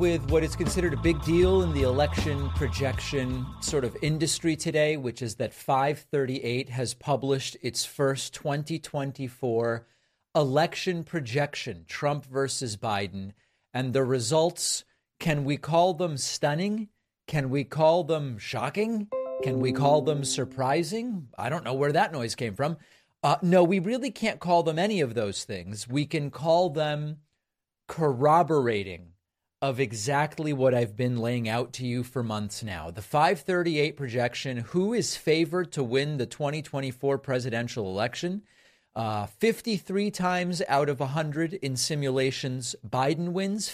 with what is considered a big deal in the election projection sort of industry today, which is that 538 has published its first 2024 election projection, Trump versus Biden. And the results, can we call them stunning? Can we call them shocking? Can we call them surprising? I don't know where that noise came from. No, we really can't call them any of those things. We can call them corroborating of exactly what I've been laying out to you for months now. The 538 projection, who is favored to win the 2024 presidential election? 53 times out of 100 in simulations, Biden wins,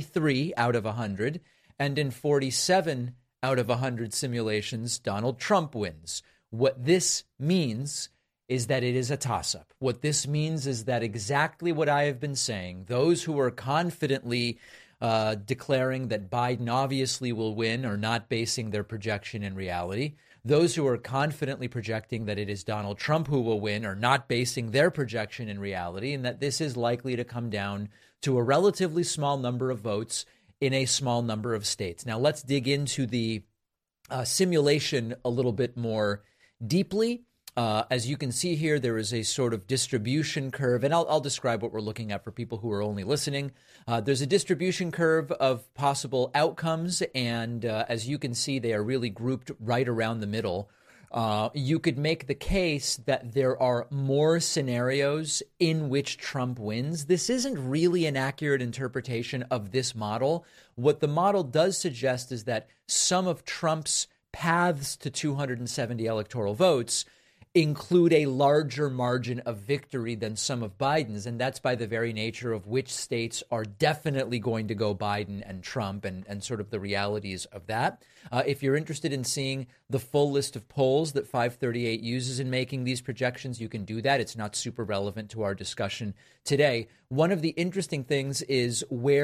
53 out of 100. And in 47 out of 100 simulations, Donald Trump wins. What this means is that it is a toss-up. What this means is that exactly what I have been saying, those who are confidently declaring that Biden obviously will win are not basing their projection in reality. Those who are confidently projecting that it is Donald Trump who will win are not basing their projection in reality, and that this is likely to come down to a relatively small number of votes in a small number of states. Now, let's dig into the simulation a little bit more deeply. As you can see here, there is a sort of distribution curve, and I'll describe what we're looking at for people who are only listening. There's a distribution curve of possible outcomes, and as you can see, they are really grouped right around the middle. You could make the case that there are more scenarios in which Trump wins. This isn't really an accurate interpretation of this model. What the model does suggest is that some of Trump's paths to 270 electoral votes include a larger margin of victory than some of Biden's. And that's by the very nature of which states are definitely going to go Biden and Trump and sort of the realities of that. If you're interested in seeing the full list of polls that 538 uses in making these projections, you can do that. It's not super relevant to our discussion today. One of the interesting things is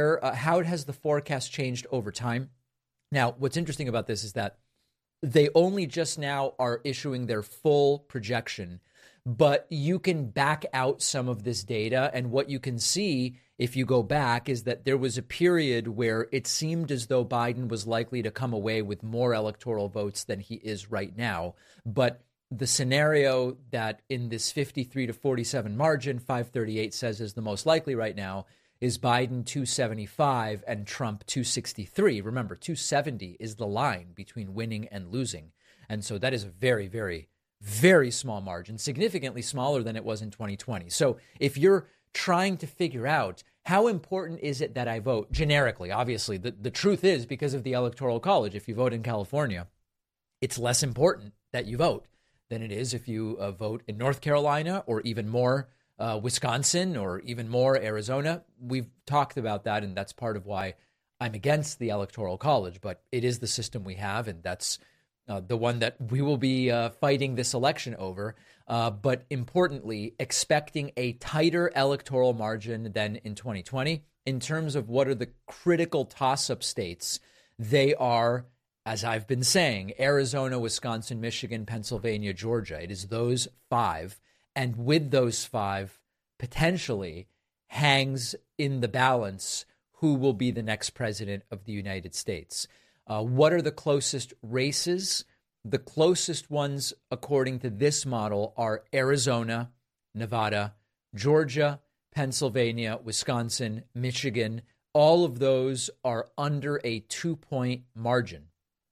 how has the forecast changed over time? Now, what's interesting about this is that they only just now are issuing their full projection, but you can back out some of this data. And what you can see if you go back is that there was a period where it seemed as though Biden was likely to come away with more electoral votes than he is right now. But the scenario that in this 53 to 47 margin, 538 says is the most likely right now is Biden 275 and Trump 263. Remember, 270 is the line between winning and losing. And so that is a very, very, very small margin, significantly smaller than it was in 2020. So if you're trying to figure out how important is it that I vote generically, obviously, the truth is because of the Electoral College, if you vote in California, it's less important that you vote than it is if you vote in North Carolina or even more Wisconsin or even more Arizona. We've talked about that, and that's part of why I'm against the Electoral College, but it is the system we have, and that's the one that we will be fighting this election over. But importantly, expecting a tighter electoral margin than in 2020. In terms of what are the critical toss-up states, they are, as I've been saying, Arizona, Wisconsin, Michigan, Pennsylvania, Georgia. It is those five. And with those five, potentially hangs in the balance who will be the next president of the United States. What are the closest races? The closest ones, according to this model, are Arizona, Nevada, Georgia, Pennsylvania, Wisconsin, Michigan. All of those are under a 2-point margin.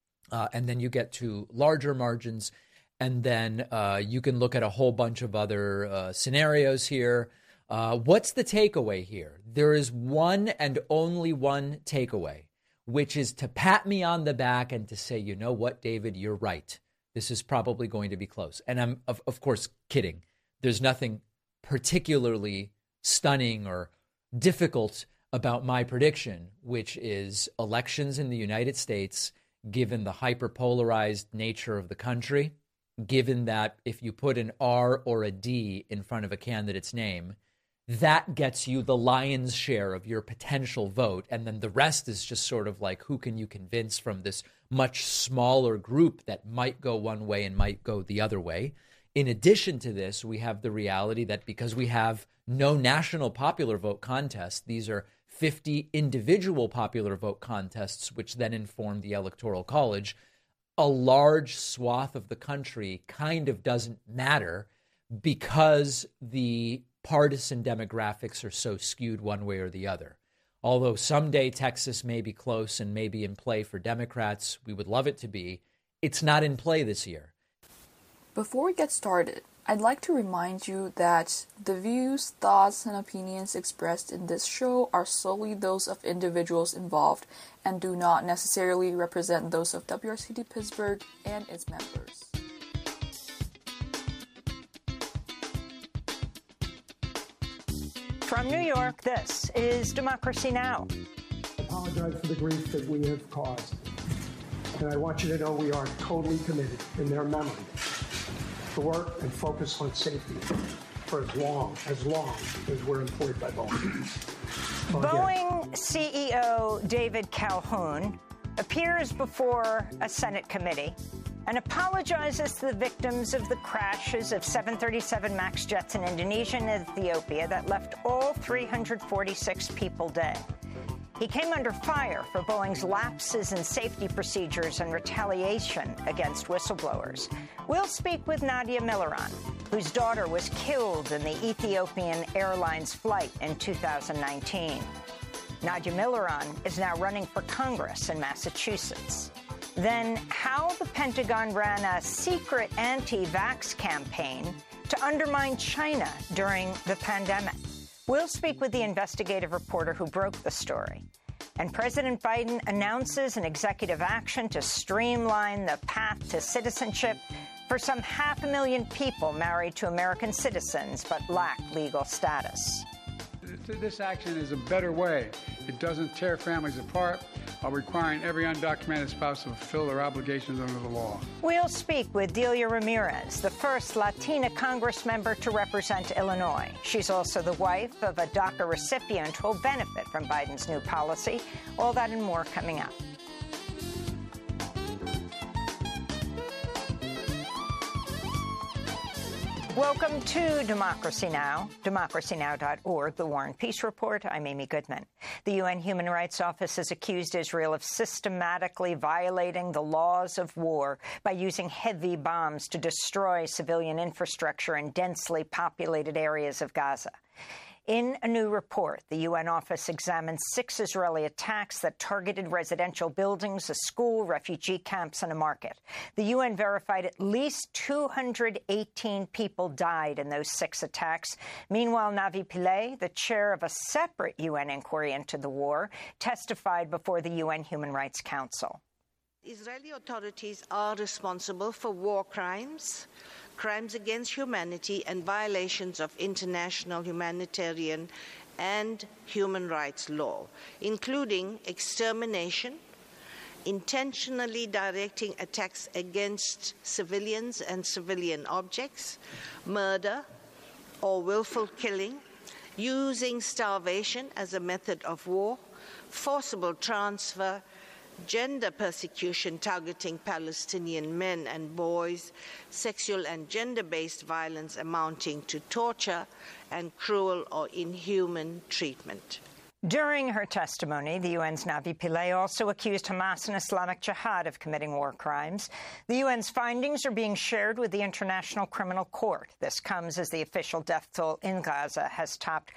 And then you get to larger margins. And then you can look at a whole bunch of other scenarios here. What's the takeaway here? There is one and only one takeaway, which is to pat me on the back and to say, you know what, David, you're right. This is probably going to be close. And I'm, of course, kidding. There's nothing particularly stunning or difficult about my prediction, which is elections in the United States, given the hyperpolarized nature of the country, given that if you put an R or a D in front of a candidate's name, that gets you the lion's share of your potential vote. And then the rest is just sort of like, who can you convince from this much smaller group that might go one way and might go the other way? In addition to this, we have the reality that because we have no national popular vote contest, these are 50 individual popular vote contests, which then informed the Electoral College, a large swath of the country kind of doesn't matter because the partisan demographics are so skewed one way or the other. Although someday Texas may be close and may be in play for Democrats, we would love it to be, it's not in play this year. Before we get started, I'd like to remind you that the views, thoughts, and opinions expressed in this show are solely those of individuals involved and do not necessarily represent those of WRCD Pittsburgh and its members. From New York, this is Democracy Now! I apologize for the grief that we have caused. And I want you to know we are totally committed in their memory to work and focus on safety for as long as we're employed by Boeing. Boeing CEO David Calhoun appears before a Senate committee and apologizes to the victims of the crashes of 737 MAX jets in Indonesia and Ethiopia that left all 346 people dead. He came under fire for Boeing's lapses in safety procedures and retaliation against whistleblowers. We'll speak with Nadia Miliran, whose daughter was killed in the Ethiopian Airlines flight in 2019. Nadia Miliran is now running for Congress in Massachusetts. Then how the Pentagon ran a secret anti-vax campaign to undermine China during the pandemic. We'll speak with the investigative reporter who broke the story. And President Biden announces an executive action to streamline the path to citizenship for some 500,000 people married to American citizens but lack legal status. This action is a better way. It doesn't tear families apart while requiring every undocumented spouse to fulfill their obligations under the law. We'll speak with Delia Ramirez, the first Latina Congress member to represent Illinois. She's also the wife of a DACA recipient who will benefit from Biden's new policy. All that and more coming up. Welcome to Democracy Now!, democracynow.org, The War and Peace Report. I'm Amy Goodman. The UN Human Rights Office has accused Israel of systematically violating the laws of war by using heavy bombs to destroy civilian infrastructure in densely populated areas of Gaza. In a new report, the UN office examined 6 Israeli attacks that targeted residential buildings, a school, refugee camps, and a market. The UN verified at least 218 people died in those 6 attacks. Meanwhile, Navi Pillay, the chair of a separate UN inquiry into the war, testified before the UN Human Rights Council. Israeli authorities are responsible for war crimes, crimes against humanity, and violations of international humanitarian and human rights law, including extermination, intentionally directing attacks against civilians and civilian objects, murder or willful killing, using starvation as a method of war, forcible transfer, gender persecution targeting Palestinian men and boys, sexual and gender-based violence amounting to torture, and cruel or inhuman treatment. During her testimony, the UN's Navi Pillay also accused Hamas and Islamic Jihad of committing war crimes. The UN's findings are being shared with the International Criminal Court. This comes as the official death toll in Gaza has topped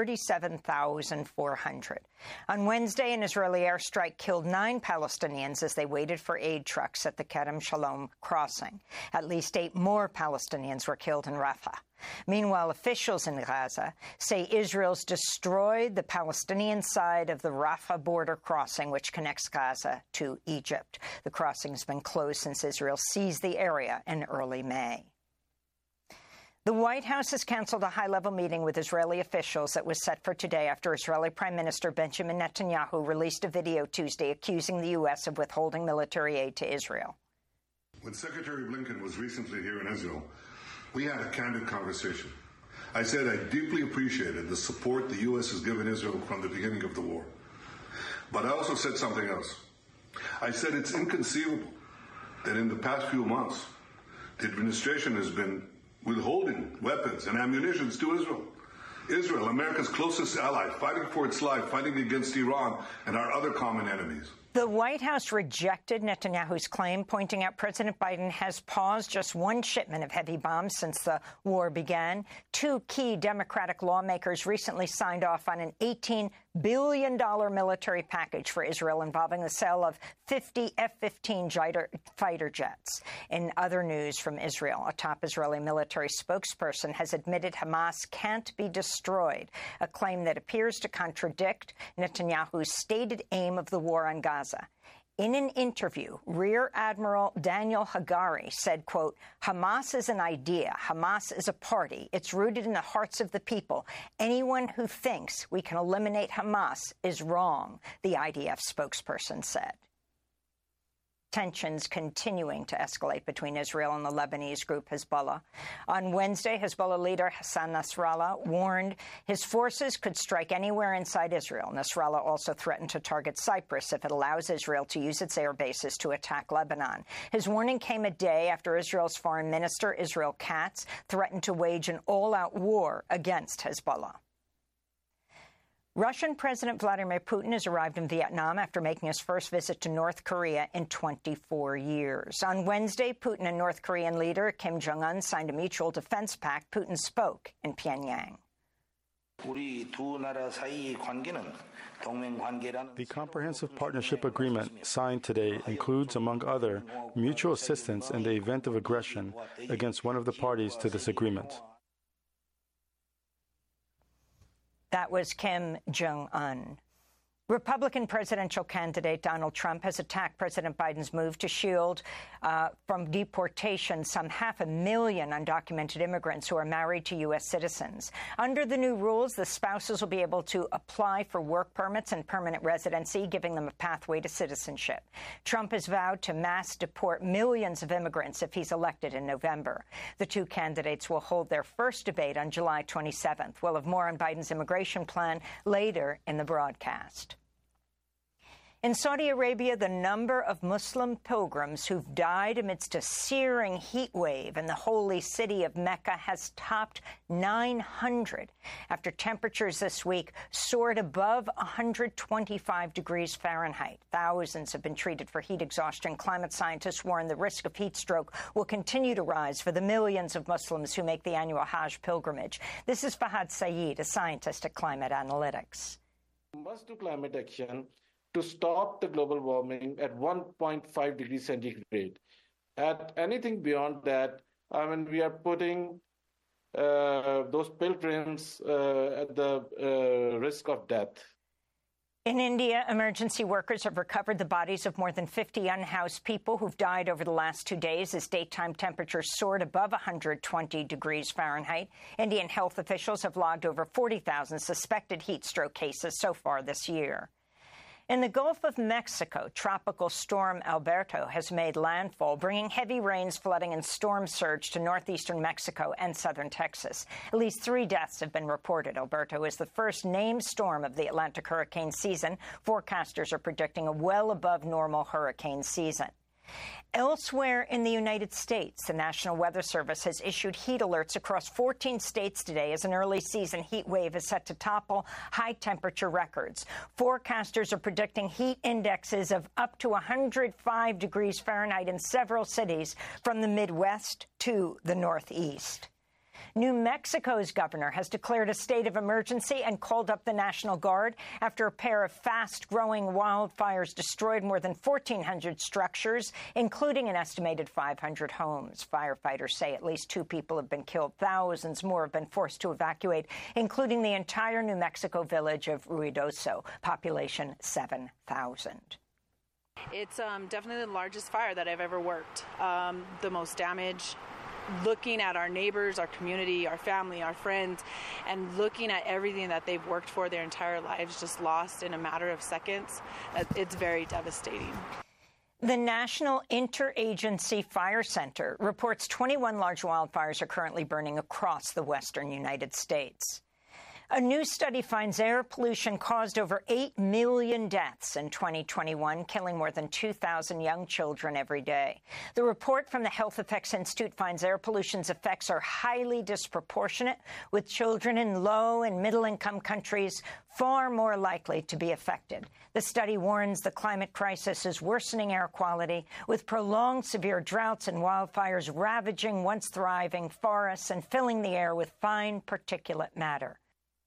37,400. On Wednesday, an Israeli airstrike killed 9 Palestinians as they waited for aid trucks at the Kerem Shalom crossing. At least 8 more Palestinians were killed in Rafah. Meanwhile, officials in Gaza say Israel's destroyed the Palestinian side of the Rafah border crossing, which connects Gaza to Egypt. The crossing has been closed since Israel seized the area in early May. The White House has canceled a high-level meeting with Israeli officials that was set for today after Israeli Prime Minister Benjamin Netanyahu released a video Tuesday accusing the U.S. of withholding military aid to Israel. When Secretary Blinken was recently here in Israel, we had a candid conversation. I said I deeply appreciated the support the U.S. has given Israel from the beginning of the war. But I also said something else. I said it's inconceivable that in the past few months, the administration has been withholding weapons and ammunition to Israel. Israel, America's closest ally, fighting for its life, fighting against Iran and our other common enemies. The White House rejected Netanyahu's claim, pointing out President Biden has paused just one shipment of heavy bombs since the war began. Two key Democratic lawmakers recently signed off on an $18 billion military package for Israel involving the sale of 50 F-15 fighter jets. In other news from Israel, a top Israeli military spokesperson has admitted Hamas can't be destroyed, a claim that appears to contradict Netanyahu's stated aim of the war on Gaza. In an interview, Rear Admiral Daniel Hagari said, quote, Hamas is an idea. Hamas is a party. It's rooted in the hearts of the people. Anyone who thinks we can eliminate Hamas is wrong, the IDF spokesperson said. Tensions continuing to escalate between Israel and the Lebanese group Hezbollah. On Wednesday, Hezbollah leader Hassan Nasrallah warned his forces could strike anywhere inside Israel. Nasrallah also threatened to target Cyprus if it allows Israel to use its air bases to attack Lebanon. His warning came a day after Israel's foreign minister, Israel Katz, threatened to wage an all-out war against Hezbollah. Russian President Vladimir Putin has arrived in Vietnam after making his first visit to North Korea in 24 years. On Wednesday, Putin and North Korean leader Kim Jong-un signed a mutual defense pact. Putin spoke in Pyongyang. The Comprehensive Partnership Agreement signed today includes, among other, mutual assistance in the event of aggression against one of the parties to this agreement. That was Kim Jong-un. Republican presidential candidate Donald Trump has attacked President Biden's move to shield from deportation some 500,000 undocumented immigrants who are married to U.S. citizens. Under the new rules, the spouses will be able to apply for work permits and permanent residency, giving them a pathway to citizenship. Trump has vowed to mass deport millions of immigrants if he's elected in November. The two candidates will hold their first debate on July 27th. We'll have more on Biden's immigration plan later in the broadcast. In Saudi Arabia, the number of Muslim pilgrims who've died amidst a searing heat wave in the holy city of Mecca has topped 900 after temperatures this week soared above 125 degrees Fahrenheit. Thousands have been treated for heat exhaustion. Climate scientists warn the risk of heat stroke will continue to rise for the millions of Muslims who make the annual Hajj pilgrimage. This is Fahad Saeed, a scientist at Climate Analytics. We must do climate action to stop the global warming at 1.5 degrees centigrade. At anything beyond that, we are putting those pilgrims at the risk of death. In India, emergency workers have recovered the bodies of more than 50 unhoused people who've died over the last 2 days as daytime temperatures soared above 120 degrees Fahrenheit. Indian health officials have logged over 40,000 suspected heat stroke cases so far this year. In the Gulf of Mexico, tropical storm Alberto has made landfall, bringing heavy rains, flooding, and storm surge to northeastern Mexico and southern Texas. At least 3 deaths have been reported. Alberto is the first named storm of the Atlantic hurricane season. Forecasters are predicting a well above normal hurricane season. Elsewhere in the United States, the National Weather Service has issued heat alerts across 14 states today as an early season heat wave is set to topple high temperature records. Forecasters are predicting heat indexes of up to 105 degrees Fahrenheit in several cities from the Midwest to the Northeast. New Mexico's governor has declared a state of emergency and called up the National Guard after a pair of fast-growing wildfires destroyed more than 1,400 structures, including an estimated 500 homes. Firefighters say at least 2 people have been killed. Thousands more have been forced to evacuate, including the entire New Mexico village of Ruidoso, population 7,000. It's definitely the largest fire that I've ever worked. The most damage. Looking at our neighbors, our community, our family, our friends, and looking at everything that they've worked for their entire lives just lost in a matter of seconds, it's very devastating. The National Interagency Fire Center reports 21 large wildfires are currently burning across the western United States. A new study finds air pollution caused over 8 million deaths in 2021, killing more than 2,000 young children every day. The report from the Health Effects Institute finds air pollution's effects are highly disproportionate, with children in low- and middle-income countries far more likely to be affected. The study warns the climate crisis is worsening air quality, with prolonged severe droughts and wildfires ravaging once thriving forests and filling the air with fine particulate matter.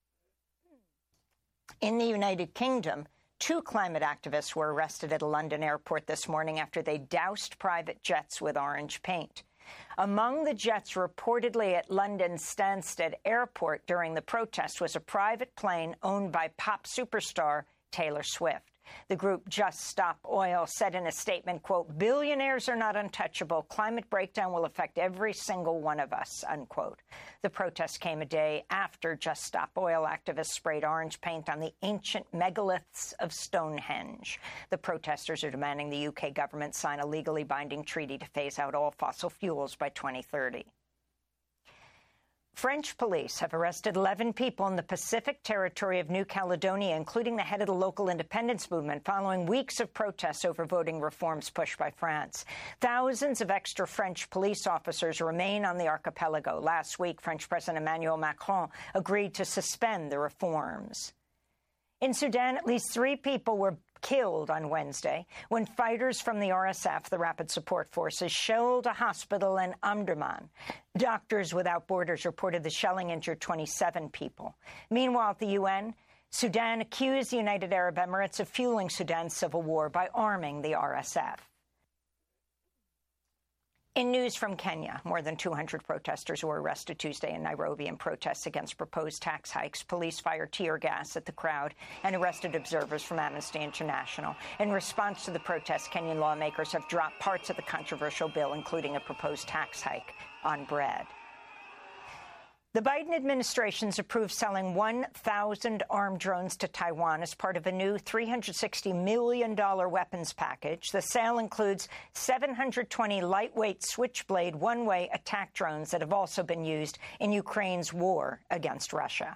In the United Kingdom, 2 climate activists were arrested at a London airport this morning after they doused private jets with orange paint. Among the jets reportedly at London's Stansted Airport during the protest was a private plane owned by pop superstar Taylor Swift. The group Just Stop Oil said in a statement, quote, "Billionaires are not untouchable. Climate breakdown will affect every single one of us," unquote. The protest came a day after Just Stop Oil activists sprayed orange paint on the ancient megaliths of Stonehenge. The protesters are demanding the UK government sign a legally binding treaty to phase out all fossil fuels by 2030. French police have arrested 11 people in the Pacific territory of New Caledonia, including the head of the local independence movement, following weeks of protests over voting reforms pushed by France. Thousands of extra French police officers remain on the archipelago. Last week, French President Emmanuel Macron agreed to suspend the reforms. In Sudan, at least 3 people were killed on Wednesday when fighters from the RSF, the Rapid Support Forces, shelled a hospital in Omdurman. Doctors Without Borders reported the shelling injured 27 people. Meanwhile, at the UN, Sudan accused the United Arab Emirates of fueling Sudan's civil war by arming the RSF. In news from Kenya, more than 200 protesters were arrested Tuesday in Nairobi in protests against proposed tax hikes. Police fired tear gas at the crowd and arrested observers from Amnesty International. In response to the protests, Kenyan lawmakers have dropped parts of the controversial bill, including a proposed tax hike on bread. The Biden administration's approved selling 1,000 armed drones to Taiwan as part of a new $360 million weapons package. The sale includes 720 lightweight Switchblade one-way attack drones that have also been used in Ukraine's war against Russia.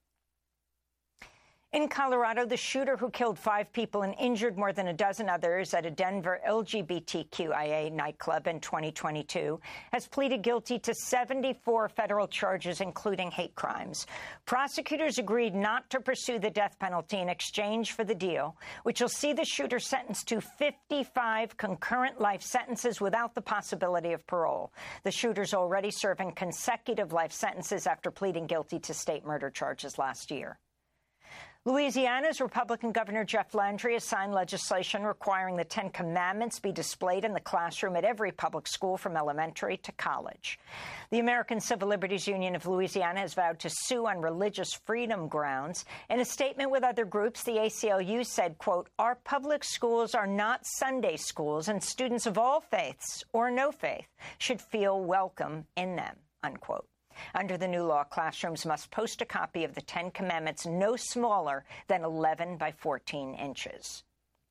In Colorado, the shooter who killed 5 people and injured more than a dozen others at a Denver LGBTQIA nightclub in 2022 has pleaded guilty to 74 federal charges, including hate crimes. Prosecutors agreed not to pursue the death penalty in exchange for the deal, which will see the shooter sentenced to 55 concurrent life sentences without the possibility of parole. The shooter's already serving consecutive life sentences after pleading guilty to state murder charges last year. Louisiana's Republican Governor Jeff Landry has signed legislation requiring the 10 Commandments be displayed in the classroom at every public school from elementary to college. The American Civil Liberties Union of Louisiana has vowed to sue on religious freedom grounds. In a statement with other groups, the ACLU said, quote, "Our public schools are not Sunday schools, and students of all faiths or no faith should feel welcome in them," unquote. Under the new law, classrooms must post a copy of the 10 Commandments no smaller than 11 by 14 inches.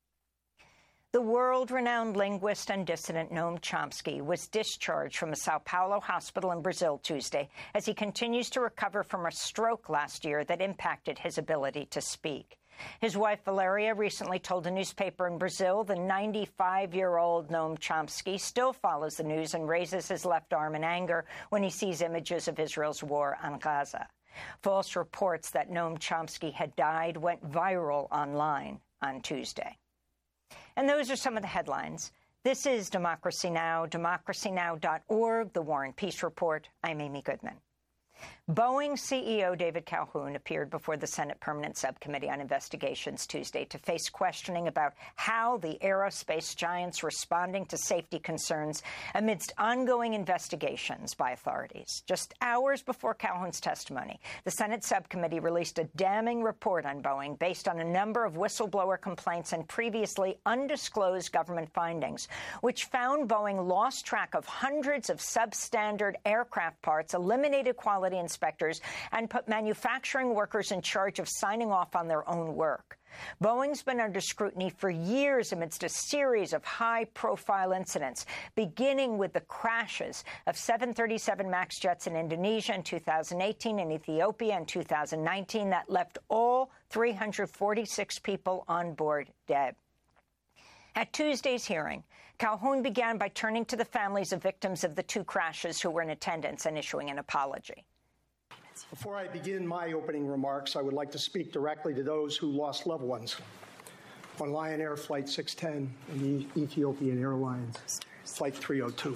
The world-renowned linguist and dissident Noam Chomsky was discharged from a Sao Paulo hospital in Brazil Tuesday as he continues to recover from a stroke last year that impacted his ability to speak. His wife, Valeria, recently told a newspaper in Brazil the 95-year-old Noam Chomsky still follows the news and raises his left arm in anger when he sees images of Israel's war on Gaza. False reports that Noam Chomsky had died went viral online on Tuesday. And those are some of the headlines. This is Democracy Now!, democracynow.org, The War and Peace Report. I'm Amy Goodman. Boeing CEO David Calhoun appeared before the Senate Permanent Subcommittee on Investigations Tuesday to face questioning about how the aerospace giant's responding to safety concerns amidst ongoing investigations by authorities. Just hours before Calhoun's testimony, the Senate subcommittee released a damning report on Boeing based on a number of whistleblower complaints and previously undisclosed government findings, which found Boeing lost track of hundreds of substandard aircraft parts, eliminated quality inspection inspectors and put manufacturing workers in charge of signing off on their own work. Boeing's been under scrutiny for years amidst a series of high-profile incidents, beginning with the crashes of 737 MAX jets in Indonesia in 2018 and Ethiopia in 2019 that left all 346 people on board dead. At Tuesday's hearing, Calhoun began by turning to the families of victims of the two crashes who were in attendance and issuing an apology. Before I begin my opening remarks, I would like to speak directly to those who lost loved ones on Lion Air Flight 610 and the Ethiopian Airlines Flight 302.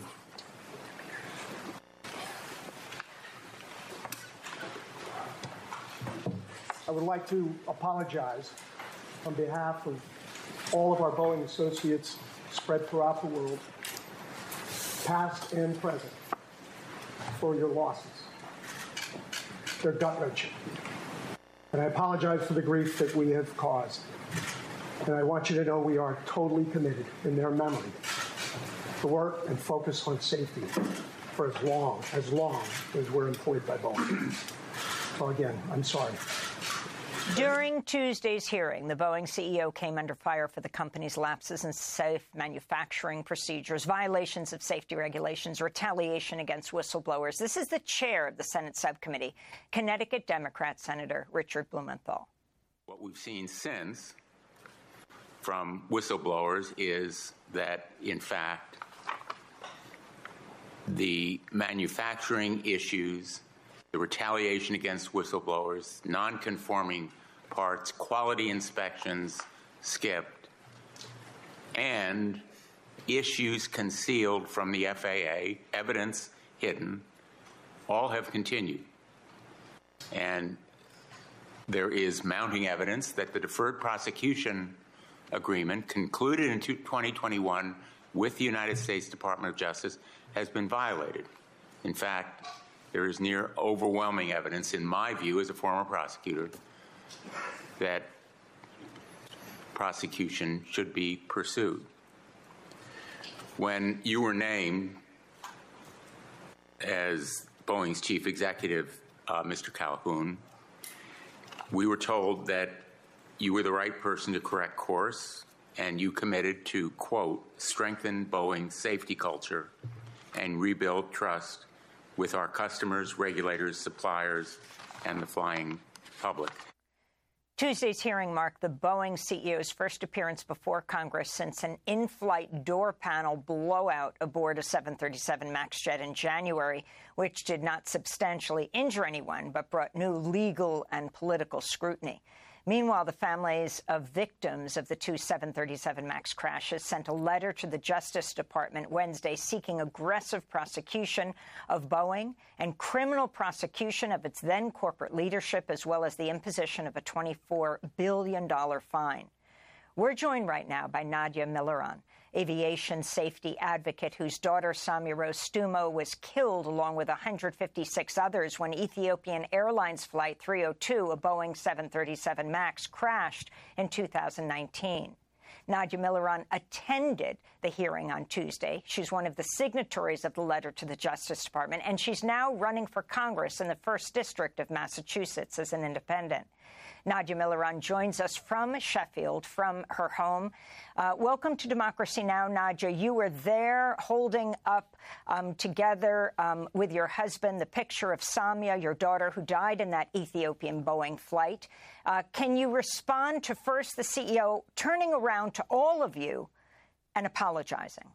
I would like to apologize on behalf of all of our Boeing associates spread throughout the world, past and present, for your losses. They're gut-wrenching. And I apologize for the grief that we have caused. And I want you to know we are totally committed in their memory to work and focus on safety for as long as we're employed by Boeing. So again, I'm sorry. During Tuesday's hearing, the Boeing CEO came under fire for the company's lapses in safe manufacturing procedures, violations of safety regulations, retaliation against whistleblowers. This is the chair of the Senate subcommittee, Connecticut Democrat Senator Richard Blumenthal. What we've seen since from whistleblowers is that, in fact, the manufacturing issues, the retaliation against whistleblowers, non-conforming parts, quality inspections skipped, and issues concealed from the FAA, evidence hidden, all have continued. And there is mounting evidence that the deferred prosecution agreement concluded in 2021 with the United States Department of Justice has been violated. In fact, there is near overwhelming evidence, in my view as a former prosecutor, that prosecution should be pursued. When you were named as Boeing's chief executive, Mr. Calhoun, we were told that you were the right person to correct course, and you committed to, quote, strengthen Boeing's safety culture and rebuild trust with our customers, regulators, suppliers, and the flying public. Tuesday's hearing marked the Boeing CEO's first appearance before Congress since an in-flight door panel blowout aboard a 737 MAX jet in January, which did not substantially injure anyone but brought new legal and political scrutiny. Meanwhile, the families of victims of the two 737 MAX crashes sent a letter to the Justice Department Wednesday seeking aggressive prosecution of Boeing and criminal prosecution of its then corporate leadership, as well as the imposition of a $24 billion fine. We're joined right now by Nadia Milleran, aviation safety advocate whose daughter Samia Rose Stumo was killed along with 156 others when Ethiopian Airlines Flight 302, a Boeing 737 MAX, crashed in 2019. Nadia Milleran attended the hearing on Tuesday. She's one of the signatories of the letter to the Justice Department, and she's now running for Congress in the 1st District of Massachusetts as an independent. Nadia Milleran joins us from Sheffield, from her home. Welcome to Democracy Now!, Nadia. You were there holding up together with your husband the picture of Samia, your daughter, who died in that Ethiopian Boeing flight. Can you respond to first the CEO turning around to all of you and apologizing?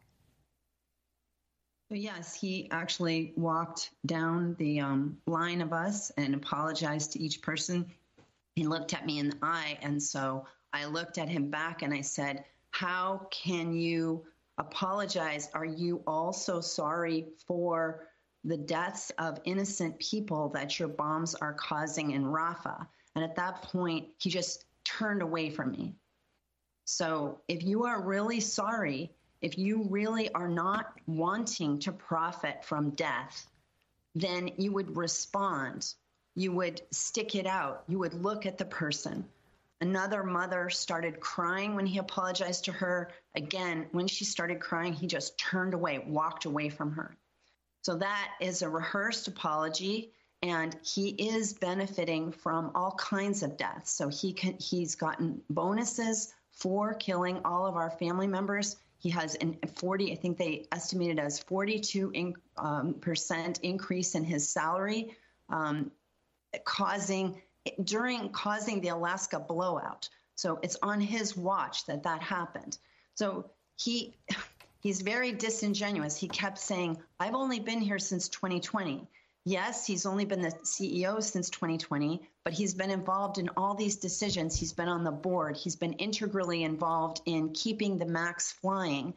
Yes, he actually walked down the line of us and apologized to each person. He looked at me in the eye, and so I looked at him back and I said, how can you apologize? Are you also sorry for the deaths of innocent people that your bombs are causing in Rafah? And at that point, he just turned away from me. So if you are really sorry, if you really are not wanting to profit from death, then you would respond. You would stick it out. You would look at the person. Another mother started crying when he apologized to her. Again, when she started crying, he just turned away, walked away from her. So that is a rehearsed apology. And he is benefiting from all kinds of deaths. So he's gotten bonuses for killing all of our family members. He has I think they estimated as 42% increase in his salary, causing the Alaska blowout. So it's on his watch that happened. So he's very disingenuous. He kept saying, I've only been here since 2020. Yes, he's only been the CEO since 2020, but he's been involved in all these decisions. He's been on the board. He's been integrally involved in keeping the MAX flying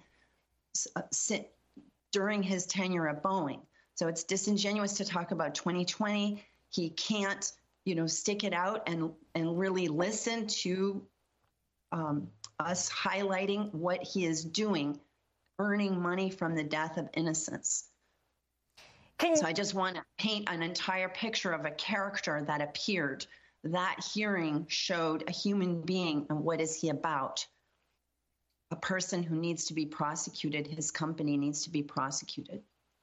during his tenure at Boeing. So it's disingenuous to talk about 2020. He can't, stick it out and really listen to us highlighting what he is doing, earning money from the death of innocents. So I just want to paint an entire picture of a character that appeared. That hearing showed a human being, and what is he about? A person who needs to be prosecuted. His company needs to be prosecuted.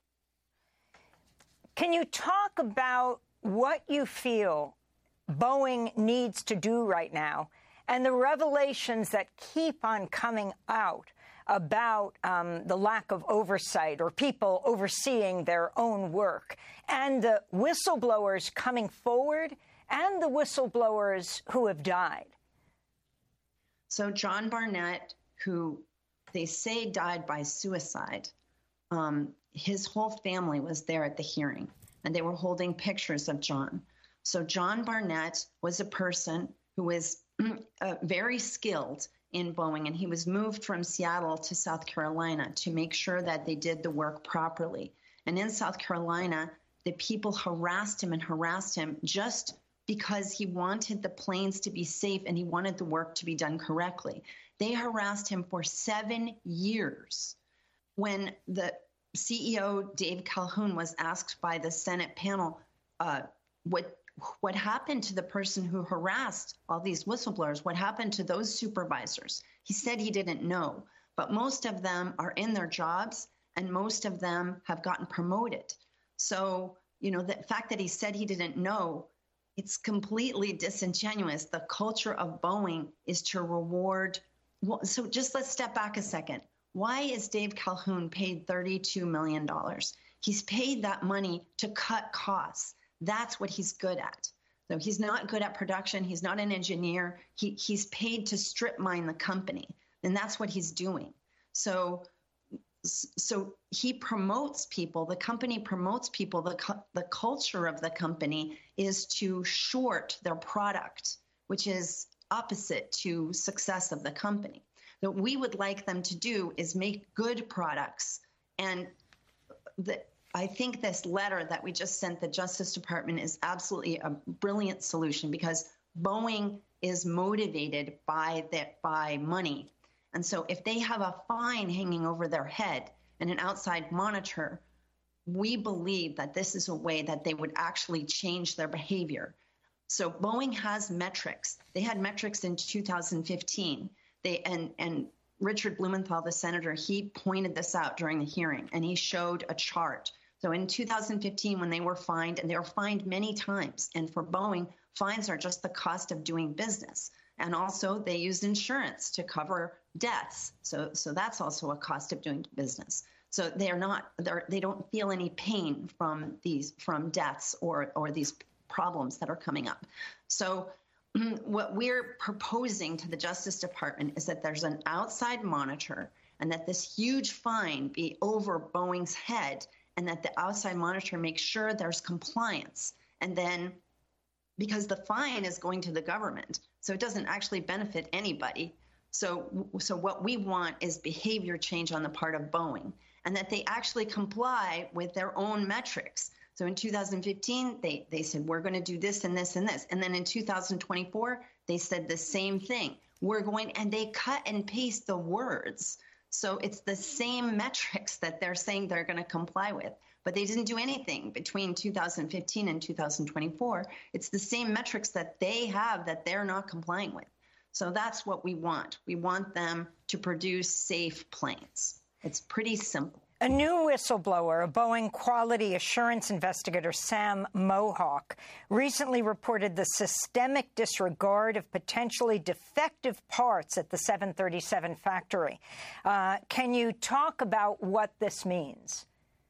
Can you talk about what you feel Boeing needs to do right now and the revelations that keep on coming out about the lack of oversight or people overseeing their own work, and the whistleblowers coming forward and the whistleblowers who have died? So John Barnett, who they say died by suicide, his whole family was there at the hearing, and they were holding pictures of John. So John Barnett was a person who was very skilled in Boeing, and he was moved from Seattle to South Carolina to make sure that they did the work properly. And in South Carolina, the people harassed him just because he wanted the planes to be safe and he wanted the work to be done correctly. They harassed him for 7 years. When the CEO, Dave Calhoun, was asked by the Senate panel what happened to the person who harassed all these whistleblowers, what happened to those supervisors, he said he didn't know. But most of them are in their jobs, and most of them have gotten promoted. So, the fact that he said he didn't know, it's completely disingenuous. The culture of Boeing is to reward. So just let's step back a second. Why is Dave Calhoun paid $32 million? He's paid that money to cut costs. That's what he's good at. So he's not good at production. He's not an engineer. He's paid to strip mine the company, and that's what he's doing. So he promotes people. The company promotes people. The culture of the company is to short their product, which is opposite to success of the company. What we would like them to do is make good products. And I think this letter that we just sent the Justice Department is absolutely a brilliant solution, because Boeing is motivated by money. And so if they have a fine hanging over their head and an outside monitor, we believe that this is a way that they would actually change their behavior. So Boeing has metrics. They had metrics in 2015. And Richard Blumenthal, the senator, he pointed this out during the hearing, and he showed a chart. So in 2015, when they were fined, and they were fined many times, and for Boeing, fines are just the cost of doing business. And also they used insurance to cover deaths. So that's also a cost of doing business. So they don't feel any pain from deaths or these problems that are coming up. So what we're proposing to the Justice Department is that there's an outside monitor, and that this huge fine be over Boeing's head, and that the outside monitor makes sure there's compliance. And then, because the fine is going to the government, so it doesn't actually benefit anybody. So what we want is behavior change on the part of Boeing, and that they actually comply with their own metrics. So in 2015, they said, we're going to do this and this and this. And then in 2024, they said the same thing. And they cut and paste the words. So it's the same metrics that they're saying they're going to comply with. But they didn't do anything between 2015 and 2024. It's the same metrics that they have that they're not complying with. So that's what we want. We want them to produce safe planes. It's pretty simple. A new whistleblower, a Boeing quality assurance investigator, Sam Mohawk, recently reported the systemic disregard of potentially defective parts at the 737 factory. Can you talk about what this means?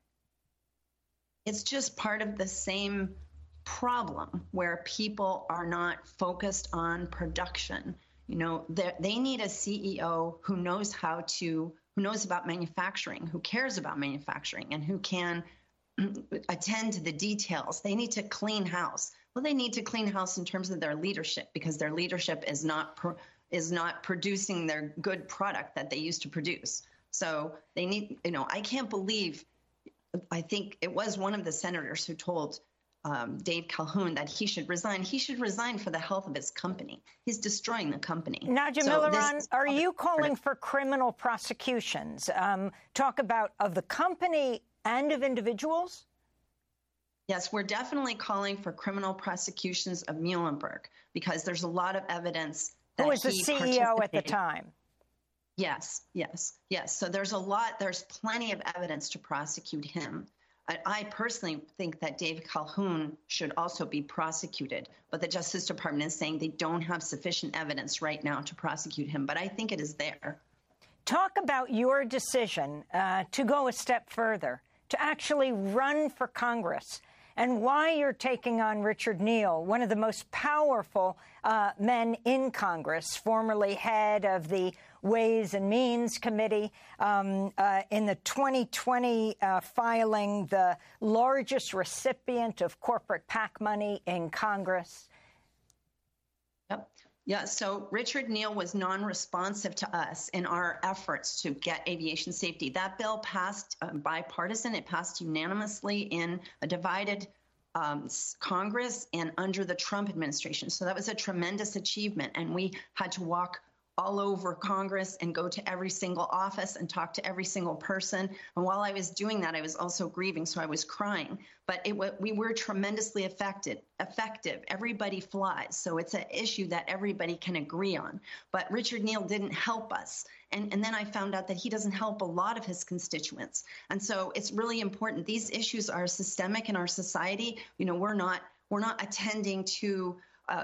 It's just part of the same problem where people are not focused on production. You know, they need a CEO who knows who knows about manufacturing, who cares about manufacturing, and who can attend to the details. They need to clean house. Well, they need to clean house in terms of their leadership, because their leadership is not producing their good product that they used to produce. So they need, you know, I can't believe, I think it was one of the senators who told Dave Calhoun that he should resign. He should resign for the health of his company. He's destroying the company. Nadia Milliron, are you calling for criminal prosecutions? Talk about of the company and of individuals? Yes, we're definitely calling for criminal prosecutions of Muhlenberg, because there's a lot of evidence that who was the CEO at the time. Yes. So there's plenty of evidence to prosecute him. I personally think that Dave Calhoun should also be prosecuted, but the Justice Department is saying they don't have sufficient evidence right now to prosecute him, but I think it is there. Talk about your decision to go a step further, to actually run for Congress, and why you're taking on Richard Neal, one of the most powerful men in Congress, formerly head of the Ways and Means Committee, in the 2020 filing, the largest recipient of corporate PAC money in Congress. Yep. Yeah, so Richard Neal was non-responsive to us in our efforts to get aviation safety. That bill passed bipartisan. It passed unanimously in a divided Congress and under the Trump administration. So that was a tremendous achievement. And we had to walk all over Congress and go to every single office and talk to every single person. And while I was doing that, I was also grieving, so I was crying. But we were tremendously effective. Everybody flies, so it's an issue that everybody can agree on. But Richard Neal didn't help us. And then I found out that he doesn't help a lot of his constituents. And so it's really important. These issues are systemic in our society. You know, we're not attending to,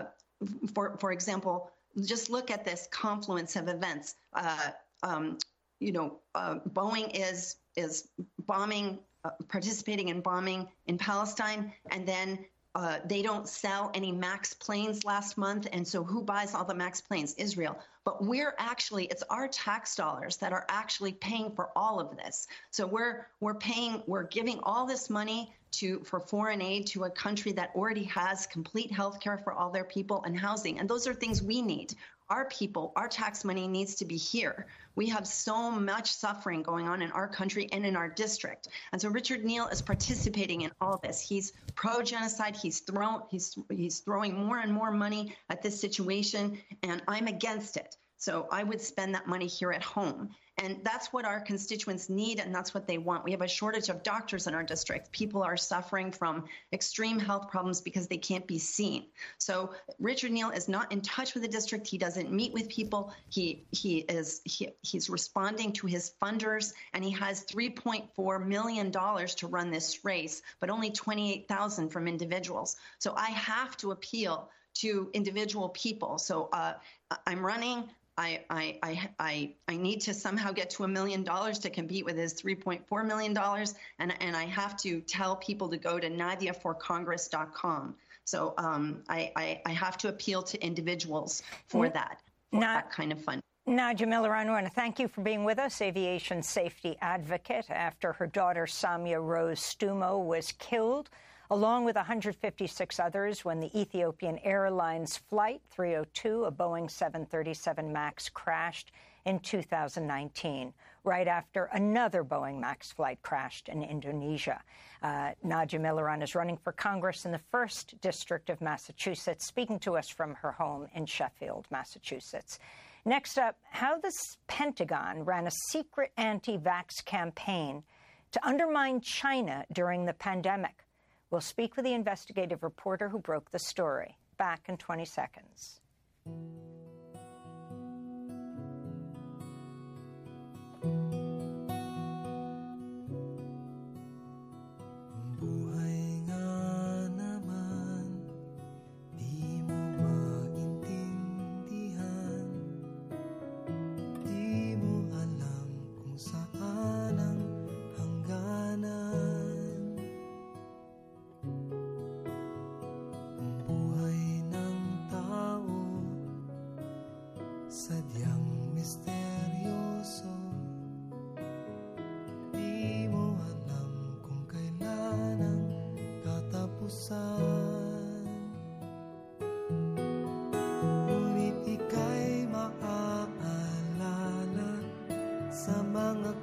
for example, just look at this confluence of events. Boeing is bombing, participating in bombing in Palestine, and then they don't sell any MAX planes last month. And so who buys all the MAX planes? Israel. But it's our tax dollars that are actually paying for all of this. So we're giving all this money for foreign aid to a country that already has complete health care for all their people and housing. And those are things we need. Our people, our tax money needs to be here. We have so much suffering going on in our country and in our district. And so Richard Neal is participating in all this. He's pro-genocide. He's throwing more and more money at this situation, and I'm against it. So I would spend that money here at home. And that's what our constituents need, and that's what they want. We have a shortage of doctors in our district. People are suffering from extreme health problems because they can't be seen. So Richard Neal is not in touch with the district. He doesn't meet with people. He's responding to his funders, and he has $3.4 million to run this race, but only $28,000 from individuals. So I have to appeal to individual people. So I'm running. I need to somehow get to $1 million to compete with his $3.4 million. And I have to tell people to go to NadiaForCongress.com. So I have to appeal to individuals for that kind of funding. Nadia Milliron, I want to thank you for being with us, aviation safety advocate, after her daughter Samia Rose Stumo was killed, along with 156 others, when the Ethiopian Airlines Flight 302, a Boeing 737 MAX, crashed in 2019, right after another Boeing MAX flight crashed in Indonesia. Nadia Milliron is running for Congress in the 1st District of Massachusetts, speaking to us from her home in Sheffield, Massachusetts. Next up, how the Pentagon ran a secret anti-vax campaign to undermine China during the pandemic. We'll speak with the investigative reporter who broke the story. Back in 20 seconds.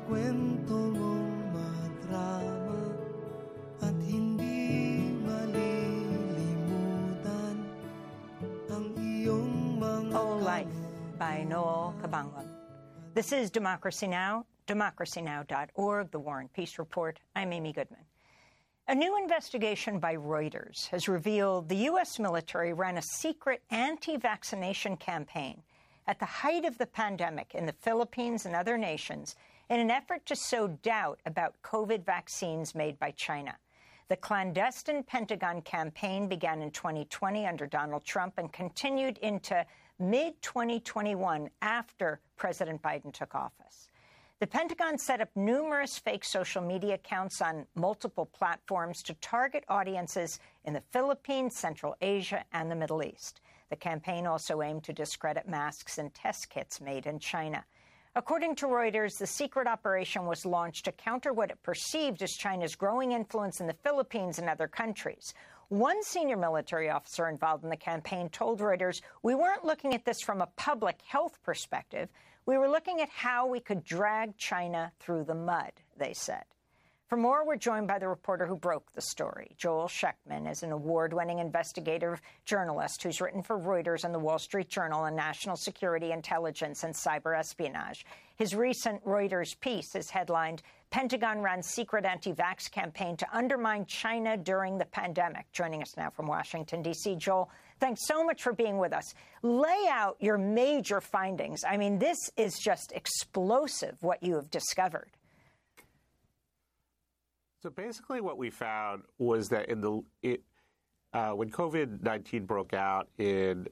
kwento mong madrama at hindi malilimutan ang iyong mga Oh Life by Noel Cabangon. This is Democracy Now!, democracynow.org, The War and Peace Report. I'm Amy Goodman. A new investigation by Reuters has revealed the U.S. military ran a secret anti-vaccination campaign at the height of the pandemic in the Philippines and other nations in an effort to sow doubt about COVID vaccines made by China. The clandestine Pentagon campaign began in 2020 under Donald Trump and continued into mid-2021 after President Biden took office. The Pentagon set up numerous fake social media accounts on multiple platforms to target audiences in the Philippines, Central Asia, and the Middle East. The campaign also aimed to discredit masks and test kits made in China. According to Reuters, the secret operation was launched to counter what it perceived as China's growing influence in the Philippines and other countries. One senior military officer involved in the campaign told Reuters, "We weren't looking at this from a public health perspective. We were looking at how we could drag China through the mud," they said. For more, we're joined by the reporter who broke the story. Joel Sheckman is an award-winning investigative journalist who's written for Reuters and the Wall Street Journal on national security, intelligence, and cyber espionage. His recent Reuters piece is headlined, "Pentagon Ran Secret Anti-Vax Campaign to Undermine China During the Pandemic." Joining us now from Washington, D.C., Joel, thanks so much for being with us. Lay out your major findings. I mean, this is just explosive, what you have discovered. So basically what we found was that when COVID-19 broke out in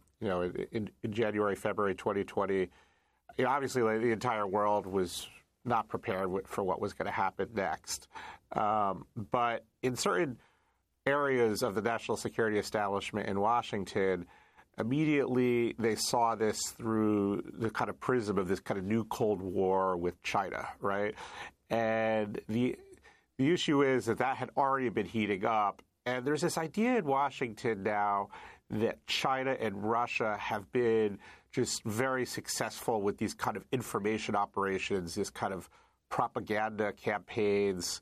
January, February 2020, obviously the entire world was not prepared for what was going to happen next. But in certain areas of the national security establishment in Washington, immediately they saw this through the kind of prism of this kind of new Cold War with China, right? And the issue is that had already been heating up. And there's this idea in Washington now that China and Russia have been just very successful with these kind of information operations, this kind of propaganda campaigns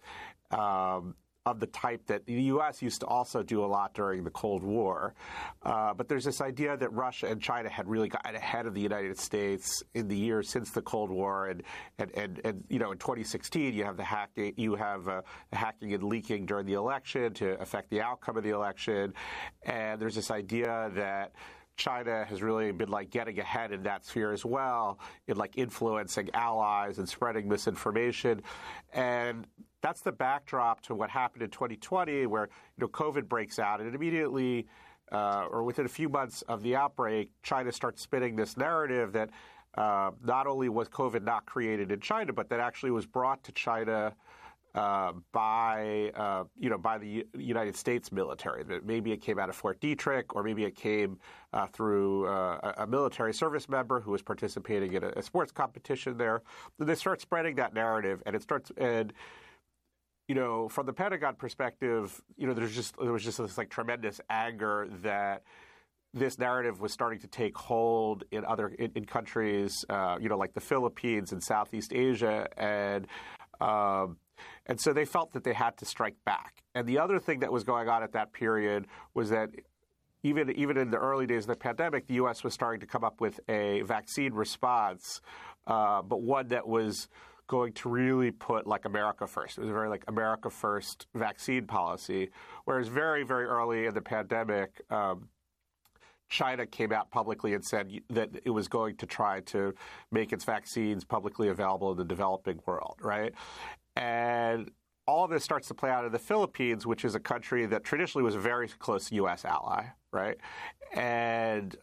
of the type that the U.S. used to also do a lot during the Cold War. But there's this idea that Russia and China had really gotten ahead of the United States in the years since the Cold War. And in 2016, you have the hacking and leaking during the election to affect the outcome of the election. And there's this idea that China has really been getting ahead in that sphere as well, in influencing allies and spreading misinformation. And that's the backdrop to what happened in 2020, where COVID breaks out, and immediately, or within a few months of the outbreak, China starts spinning this narrative that not only was COVID not created in China, but that actually was brought to China by the United States military. That maybe it came out of Fort Detrick, or maybe it came through a military service member who was participating in a sports competition there. Then they start spreading that narrative, and from the Pentagon perspective, there was just this tremendous anger that this narrative was starting to take hold in countries, like the Philippines and Southeast Asia, and so they felt that they had to strike back. And the other thing that was going on at that period was that even in the early days of the pandemic, the U.S. was starting to come up with a vaccine response, but one that was going to really put America first. It was a very America first vaccine policy, whereas very, very early in the pandemic, China came out publicly and said that it was going to try to make its vaccines publicly available in the developing world, right? And all of this starts to play out in the Philippines, which is a country that traditionally was a very close U.S. ally, right? And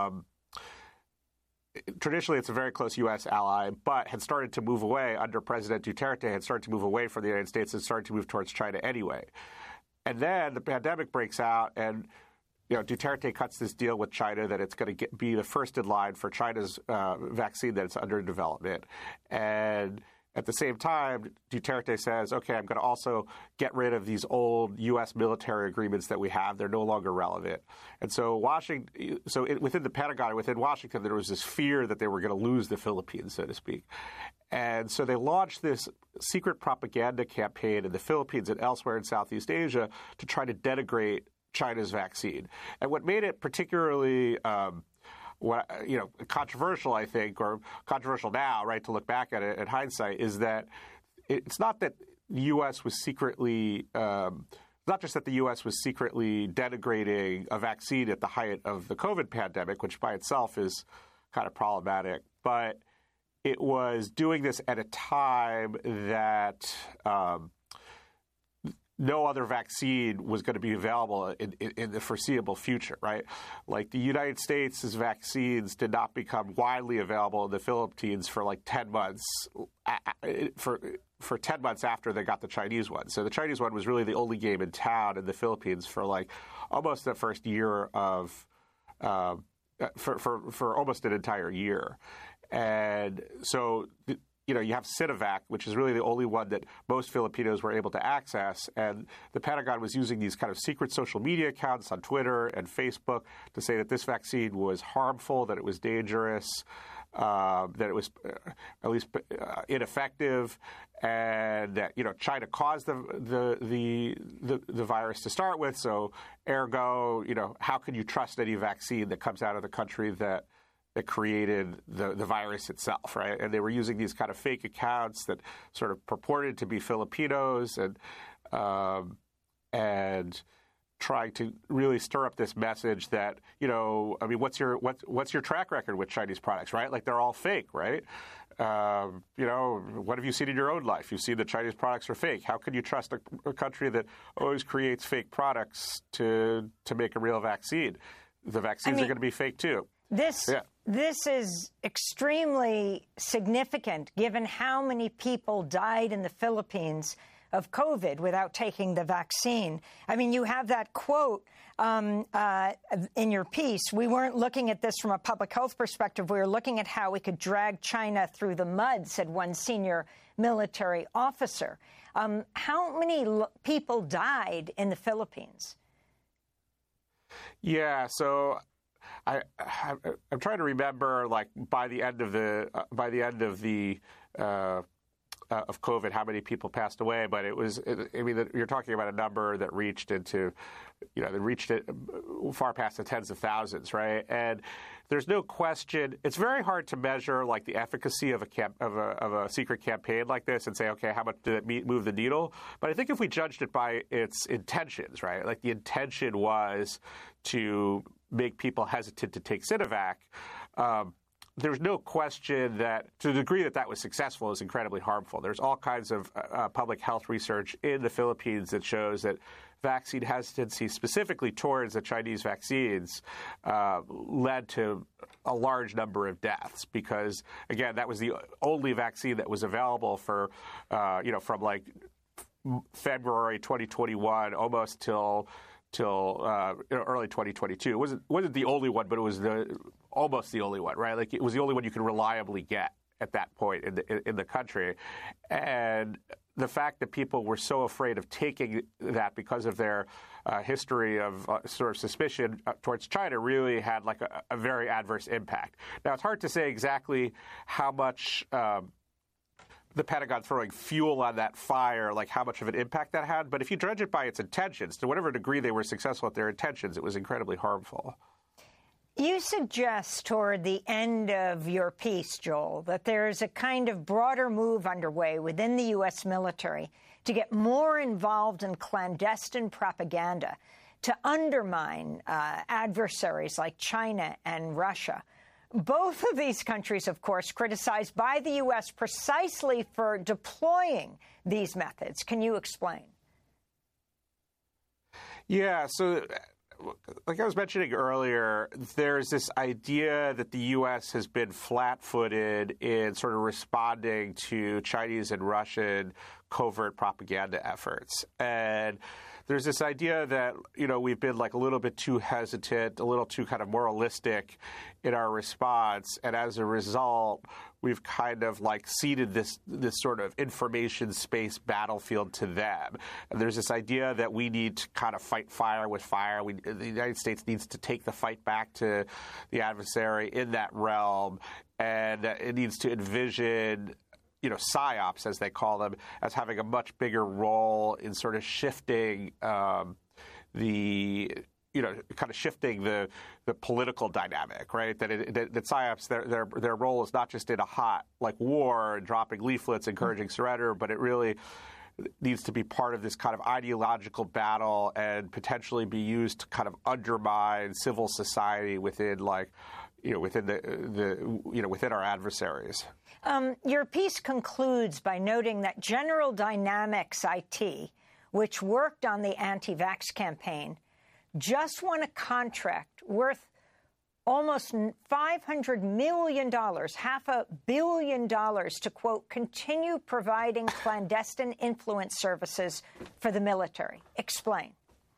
traditionally, it's a very close U.S. ally, but had started to move away under President Duterte, had started to move away from the United States and started to move towards China anyway. And then the pandemic breaks out, and Duterte cuts this deal with China that it's going to be the first in line for China's vaccine that's under development. And at the same time, Duterte says, okay, I'm going to also get rid of these old U.S. military agreements that we have. They're no longer relevant. And so within the Pentagon, within Washington, there was this fear that they were going to lose the Philippines, so to speak. And so they launched this secret propaganda campaign in the Philippines and elsewhere in Southeast Asia to try to denigrate China's vaccine. And what made it particularly controversial, I think, or controversial now, right, to look back at it in hindsight, is that it's not that the U.S. was secretly not just that the U.S. was secretly denigrating a vaccine at the height of the COVID pandemic, which by itself is kind of problematic, but it was doing this at a time that no other vaccine was going to be available in the foreseeable future, right? Like the United States' vaccines did not become widely available in the Philippines for like 10 months, for 10 months after they got the Chinese one. So the Chinese one was really the only game in town in the Philippines for like almost the first year of, for almost an entire year. And so, you have Sinovac, which is really the only one that most Filipinos were able to access. And the Pentagon was using these kind of secret social media accounts on Twitter and Facebook to say that this vaccine was harmful, that it was dangerous, that it was at least ineffective, and that China caused the virus to start with. So, ergo, how can you trust any vaccine that comes out of the country that created the virus itself, right? And they were using these kind of fake accounts that sort of purported to be Filipinos and trying to really stir up this message that, what's your track record with Chinese products, right? Like they're all fake, right? What have you seen in your own life? You've seen that Chinese products are fake. How can you trust a country that always creates fake products to make a real vaccine? The vaccines are going to be fake too. This is extremely significant given how many people died in the Philippines of COVID without taking the vaccine. I mean, you have that quote in your piece. We weren't looking at this from a public health perspective. We were looking at how we could drag China through the mud, said one senior military officer. How many people died in the Philippines? Yeah, so I'm trying to remember, like by the end of COVID, how many people passed away, but it was. You're talking about a number that reached it far past the tens of thousands, right? And there's no question. It's very hard to measure like the efficacy of a secret campaign like this and say, okay, how much did it move the needle? But I think if we judged it by its intentions, right, like the intention was to make people hesitant to take Sinovac. There's no question that to the degree that was successful is incredibly harmful. There's all kinds of public health research in the Philippines that shows that vaccine hesitancy, specifically towards the Chinese vaccines, led to a large number of deaths because, again, that was the only vaccine that was available for, from like February 2021 almost till early 2022. It wasn't the only one, but it was almost the only one, right? Like it was the only one you could reliably get at that point in the country. And the fact that people were so afraid of taking that because of their history of sort of suspicion towards China really had like a very adverse impact. Now, it's hard to say exactly how much the Pentagon throwing fuel on that fire, like how much of an impact that had. But if you judge it by its intentions, to whatever degree they were successful at their intentions, it was incredibly harmful. You suggest toward the end of your piece, Joel, that there's a kind of broader move underway within the U.S. military to get more involved in clandestine propaganda to undermine adversaries like China and Russia. Both of these countries, of course, criticized by the U.S. precisely for deploying these methods. Can you explain? Yeah, so like I was mentioning earlier, there's this idea that the U.S. has been flat-footed in sort of responding to Chinese and Russian covert propaganda efforts. And there's this idea that, we've been like a little bit too hesitant, a little too kind of moralistic in our response. And as a result, we've kind of like ceded this sort of information space battlefield to them. And there's this idea that we need to kind of fight fire with fire. The United States needs to take the fight back to the adversary in that realm. And it needs to envision PSYOPs, as they call them, as having a much bigger role in sort of shifting shifting the political dynamic, right? That PSYOPs, their role is not just in a hot war, dropping leaflets, encouraging surrender, but it really needs to be part of this kind of ideological battle and potentially be used to kind of undermine civil society within within our adversaries. Your piece concludes by noting that General Dynamics IT, which worked on the anti-vax campaign, just won a contract worth almost $500 million, $500 million, to, quote, continue providing clandestine influence services for the military. Explain.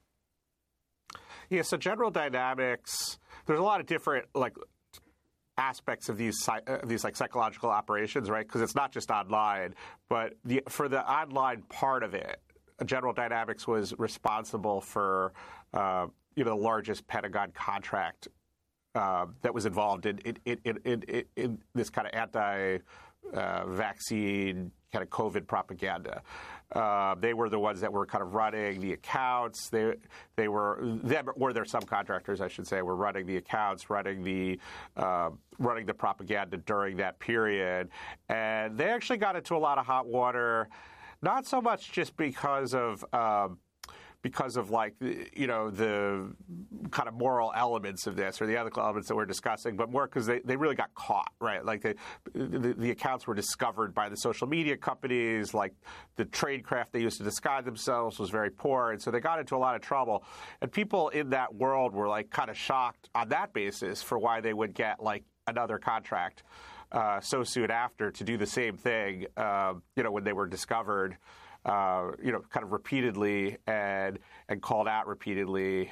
Yeah, so General Dynamics, there's a lot of different, aspects of these psychological operations, right? Because it's not just online, but for the online part of it, General Dynamics was responsible for the largest Pentagon contract that was involved in this kind of anti-vaccine kind of COVID propaganda. They were the ones that were kind of running the accounts. They were their subcontractors, I should say, were running the accounts, running the propaganda during that period, and they actually got into a lot of hot water, not so much just because of the kind of moral elements of this or the ethical elements that we're discussing, but more because they really got caught, right? The accounts were discovered by the social media companies, the tradecraft they used to disguise themselves was very poor, and so they got into a lot of trouble. And people in that world were kind of shocked on that basis for why they would get another contract so soon after to do the same thing, when they were discovered. Kind of repeatedly and called out repeatedly,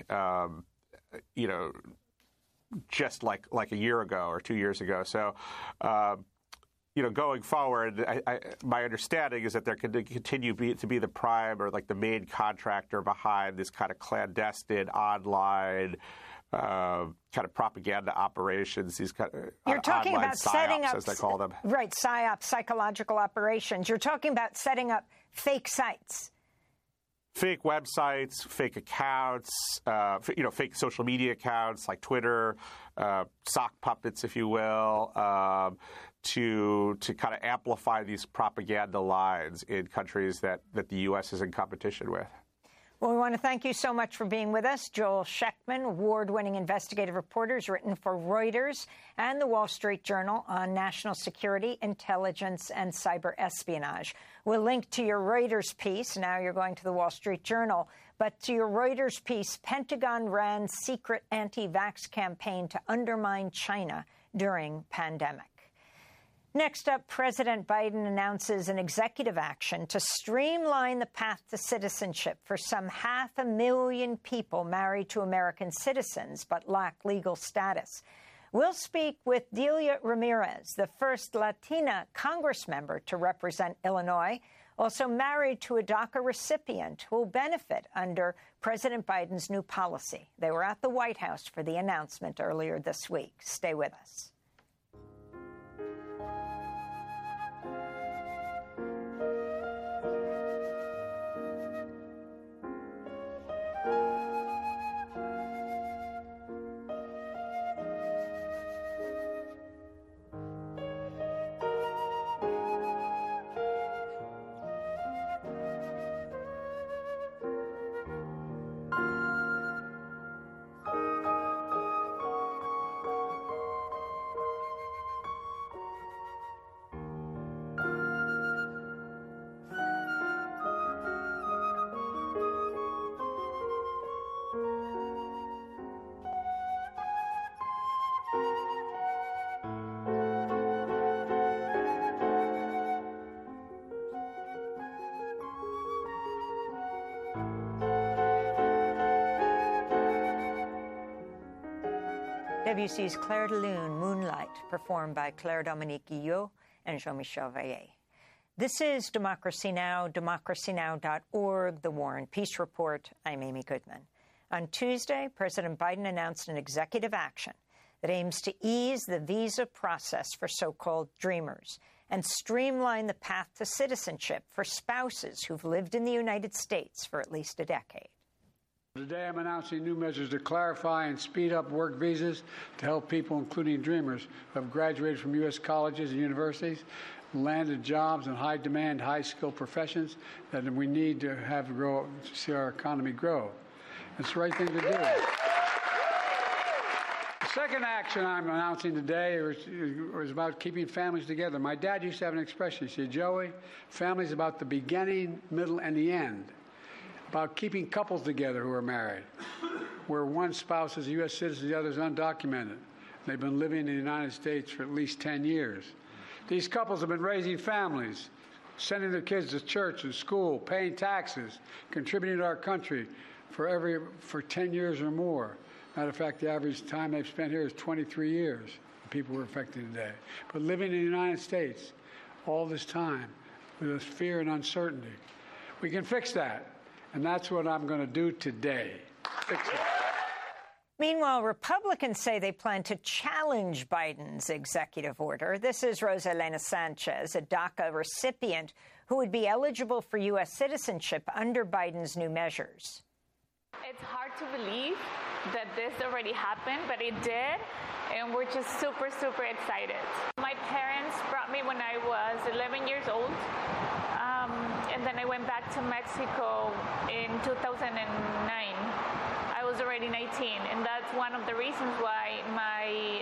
just like a year ago or 2 years ago. So, going forward, my understanding is that they're going to continue to be the prime or the main contractor behind this kind of clandestine online kind of propaganda operations, these kind of You're talking about PSYOPs, setting up, as they call them. Right, PSYOPs, psychological operations. You're talking about setting up fake sites. Fake websites, fake accounts, fake social media accounts like Twitter, sock puppets, if you will, to kind of amplify these propaganda lines in countries that the U.S. is in competition with. Well, we want to thank you so much for being with us. Joel Sheckman, award-winning investigative reporter, has written for Reuters and The Wall Street Journal on national security, intelligence, and cyber espionage. We'll link to your Reuters piece. Now you're going to The Wall Street Journal. But to your Reuters piece, Pentagon ran secret anti-vax campaign to undermine China during pandemic. Next up, President Biden announces an executive action to streamline the path to citizenship for some 500,000 people married to American citizens but lack legal status. We'll speak with Delia Ramirez, the first Latina Congress member to represent Illinois, also married to a DACA recipient who will benefit under President Biden's new policy. They were at the White House for the announcement earlier this week. Stay with us. Debussy's Clair de Lune, Moonlight, performed by Claire Dominique Guillot and Jean-Michel Vaillet. This is Democracy Now!, democracynow.org, The War and Peace Report. I'm Amy Goodman. On Tuesday, President Biden announced an executive action that aims to ease the visa process for so-called dreamers and streamline the path to citizenship for spouses who've lived in the United States for at least a decade. Today, I'm announcing new measures to clarify and speed up work visas to help people, including Dreamers, who have graduated from U.S. colleges and universities, landed jobs in high-demand, high-skilled professions that we need to have grow, to see our economy grow. It's the right thing to do. The second action I'm announcing today is about keeping families together. My dad used to have an expression. He said, Joey, family's about the beginning, middle, and the end. About keeping couples together who are married, where one spouse is a U.S. citizen, the other is undocumented. They've been living in the United States for at least 10 years. These couples have been raising families, sending their kids to church and school, paying taxes, contributing to our country for 10 years or more. Matter of fact, the average time they've spent here is 23 years, the people we're affecting today. But living in the United States all this time with this fear and uncertainty. We can fix that, and that's what I'm going to do today. Fix it. Meanwhile, Republicans say they plan to challenge Biden's executive order. This is Rosa Elena Sanchez, a DACA recipient who would be eligible for U.S. citizenship under Biden's new measures. It's hard to believe that this already happened, but it did, and we're just super, super excited. My parents brought me when I was 11 years old, and then I went back to Mexico in 2009. I was already 19, and that's one of the reasons why my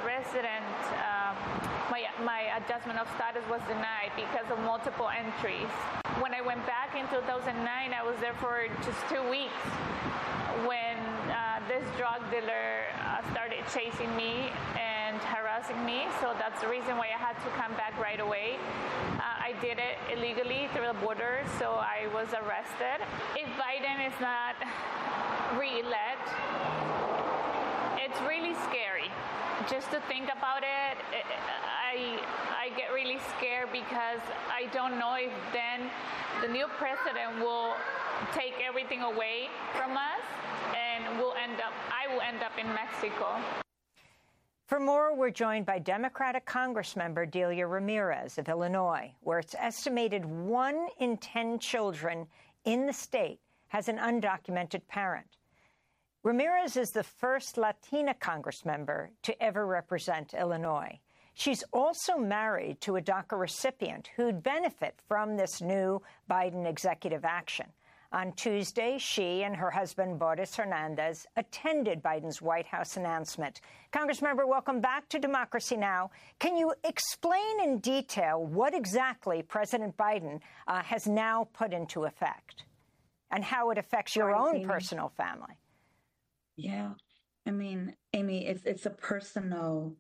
my adjustment of status was denied because of multiple entries. When I went back in 2009, I was there for just 2 weeks when this drug dealer started chasing me and harassing me, so that's the reason why I had to come back right away. I did it illegally through the border, so I was arrested. If Biden is not re-elect, it's really scary. Just to think about it, I get really scared because I don't know if then the new president will take everything away from us and I will end up in Mexico. For more, we're joined by Democratic Congressmember Delia Ramirez of Illinois, where it's estimated 1 in 10 children in the state has an undocumented parent. Ramirez is the first Latina Congressmember to ever represent Illinois. She's also married to a DACA recipient who'd benefit from this new Biden executive action. On Tuesday, she and her husband, Boris Hernandez, attended Biden's White House announcement. Congressmember, welcome back to Democracy Now! Can you explain in detail what exactly President Biden has now put into effect and how it affects your own personal family? Yeah. I mean, Amy, it's a personal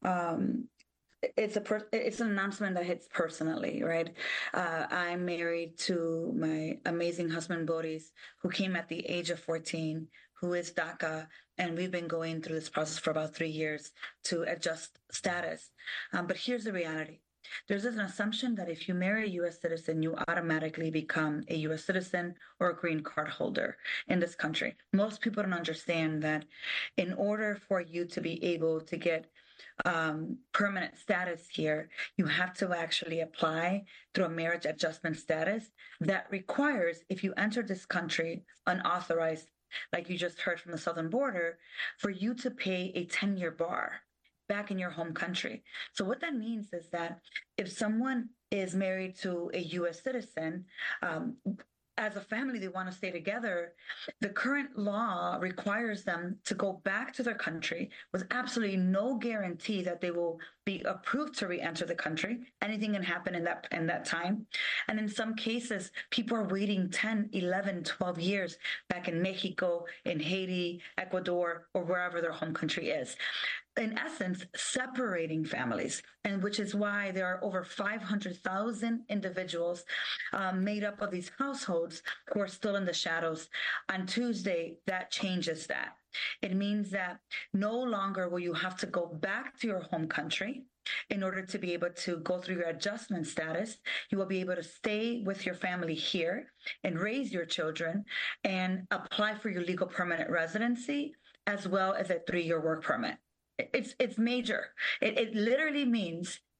it's an announcement that hits personally, right? I'm married to my amazing husband, Boris, who came at the age of 14, who is DACA, and we've been going through this process for about 3 years to adjust status. But here's the reality. There's an assumption that if you marry a U.S. citizen, you automatically become a U.S. citizen or a green card holder in this country. Most people don't understand that in order for you to be able to get permanent status here, you have to actually apply through a marriage adjustment status that requires, if you enter this country unauthorized, like you just heard from the southern border, for you to pay a 10-year bar back in your home country. So what that means is that if someone is married to a U.S. citizen, as a family, they want to stay together, the current law requires them to go back to their country with absolutely no guarantee that they will be approved to re-enter the country. Anything can happen in that time. And in some cases, people are waiting 10, 11, 12 years back in Mexico, in Haiti, Ecuador, or wherever their home country is. In essence, separating families, and which is why there are over 500,000 individuals made up of these households who are still in the shadows. On Tuesday, that changes that. It means that no longer will you have to go back to your home country in order to be able to go through your adjustment status. You will be able to stay with your family here and raise your children and apply for your legal permanent residency, as well as a 3-year work permit. It's major. It literally means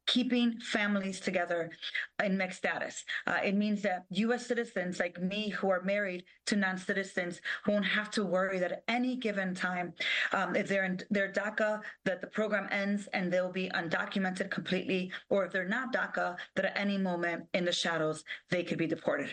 keeping families together in mixed status. It means that U.S. citizens like me who are married to non-citizens won't have to worry that at any given time, if they're in their DACA, that the program ends and they'll be undocumented completely, or if they're not DACA, that at any moment in the shadows, they could be deported.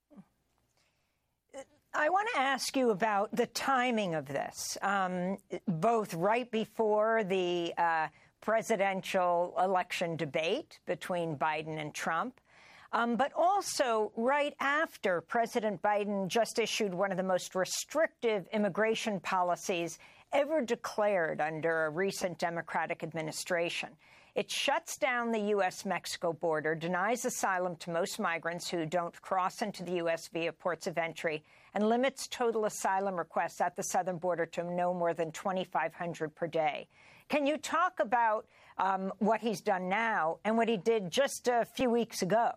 I want to ask you about the timing of this, both right before the presidential election debate between Biden and Trump, but also right after President Biden just issued one of the most restrictive immigration policies ever declared under a recent Democratic administration. It shuts down the U.S.-Mexico border, denies asylum to most migrants who don't cross into the U.S. via ports of entry, and limits total asylum requests at the southern border to no more than 2,500 per day. Can you talk about what he's done now and what he did just a few weeks ago?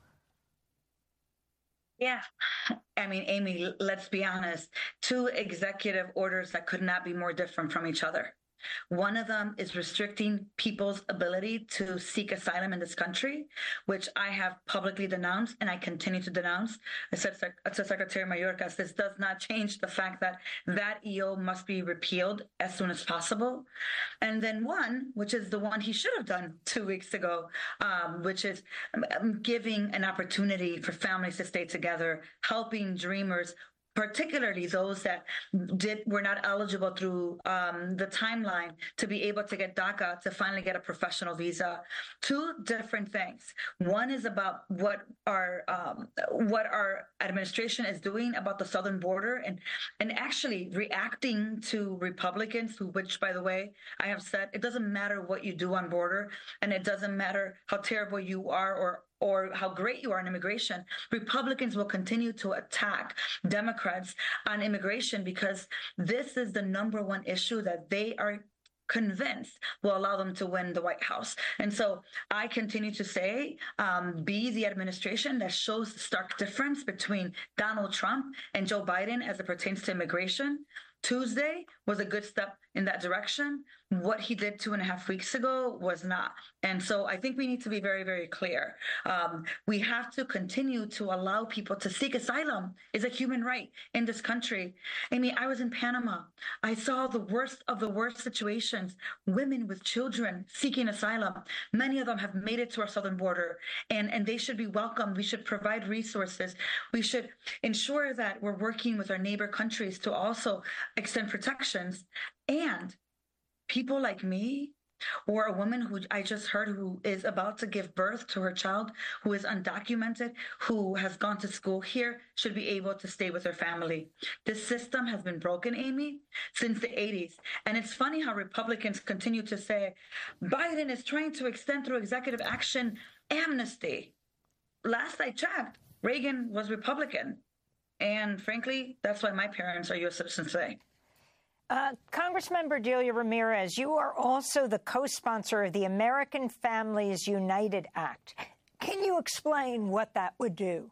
Yeah. I mean, Amy, let's be honest. Two executive orders that could not be more different from each other. One of them is restricting people's ability to seek asylum in this country, which I have publicly denounced and I continue to denounce. I said to Secretary Mayorkas, this does not change the fact that that EO must be repealed as soon as possible. And then one, which is the one he should have done 2 weeks ago, which is giving an opportunity for families to stay together, helping dreamers, particularly those that were not eligible through the timeline to be able to get DACA, to finally get a professional visa. Two different things. One is about what our administration is doing about the southern border and actually reacting to Republicans, which, by the way, I have said, it doesn't matter what you do on border, and it doesn't matter how terrible you are or how great you are in immigration. Republicans will continue to attack Democrats on immigration because this is the number one issue that they are convinced will allow them to win the White House. And so I continue to say, be the administration that shows the stark difference between Donald Trump and Joe Biden as it pertains to immigration. Tuesday was a good step in that direction. What he did 2.5 weeks ago was not. And so I think we need to be very, very clear. We have to continue to allow people to seek asylum. It's a human right in this country. Amy, I was in Panama. I saw the worst of the worst situations, women with children seeking asylum. Many of them have made it to our southern border, and they should be welcomed. We should provide resources. We should ensure that we're working with our neighbor countries to also extend protections. And people like me, or a woman who I just heard who is about to give birth to her child, who is undocumented, who has gone to school here, should be able to stay with her family. This system has been broken, Amy, since the 80s. And it's funny how Republicans continue to say, Biden is trying to extend through executive action amnesty. Last I checked, Reagan was Republican. And frankly, that's why my parents are U.S. citizens today. Congressmember Delia Ramirez, you are also the co-sponsor of the American Families United Act. Can you explain what that would do?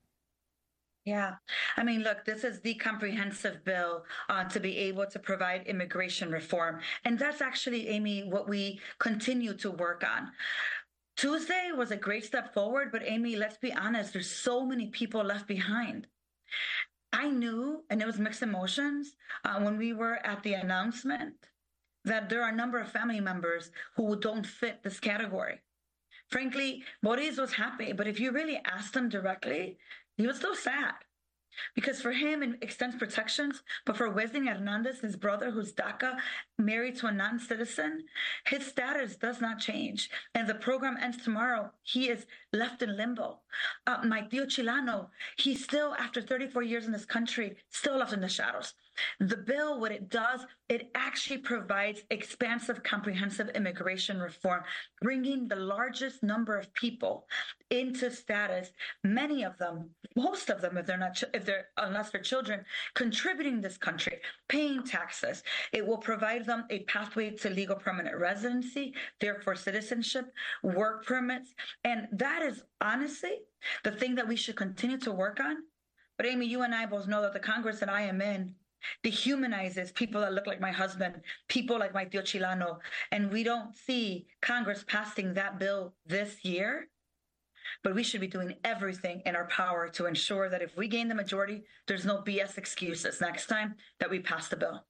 Yeah. I mean, look, this is the comprehensive bill to be able to provide immigration reform. And that's actually, Amy, what we continue to work on. Tuesday was a great step forward, but Amy, let's be honest, there's so many people left behind. I knew, and it was mixed emotions, when we were at the announcement, that there are a number of family members who don't fit this category. Frankly, Boris was happy, but if you really asked him directly, he was still sad. Because for him, it extends protections, but for Wesley Hernandez, his brother, who's DACA, married to a non-citizen, his status does not change. And the program ends tomorrow. He is left in limbo. My tío Chilano, he's still, after 34 years in this country, still left in the shadows. The bill, what it does, it actually provides expansive, comprehensive immigration reform, bringing the largest number of people into status, many of them, most of them, unless they're children, contributing to this country, paying taxes. It will provide them a pathway to legal permanent residency, therefore citizenship, work permits. And that is honestly the thing that we should continue to work on. But Amy, you and I both know that the Congress that I am in dehumanizes people that look like my husband, people like my Tio Chilano, and we don't see Congress passing that bill this year. But we should be doing everything in our power to ensure that if we gain the majority, there's no BS excuses next time that we pass the bill.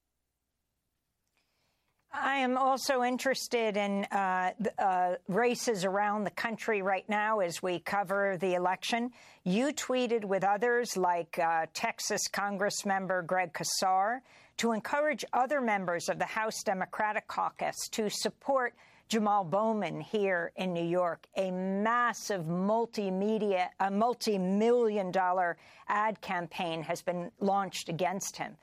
I am also interested in races around the country right now as we cover the election. You tweeted with others like Texas Congress member Greg Casar to encourage other members of the House Democratic Caucus to support Jamal Bowman here in New York. A massive multi-million-dollar ad campaign has been launched against him,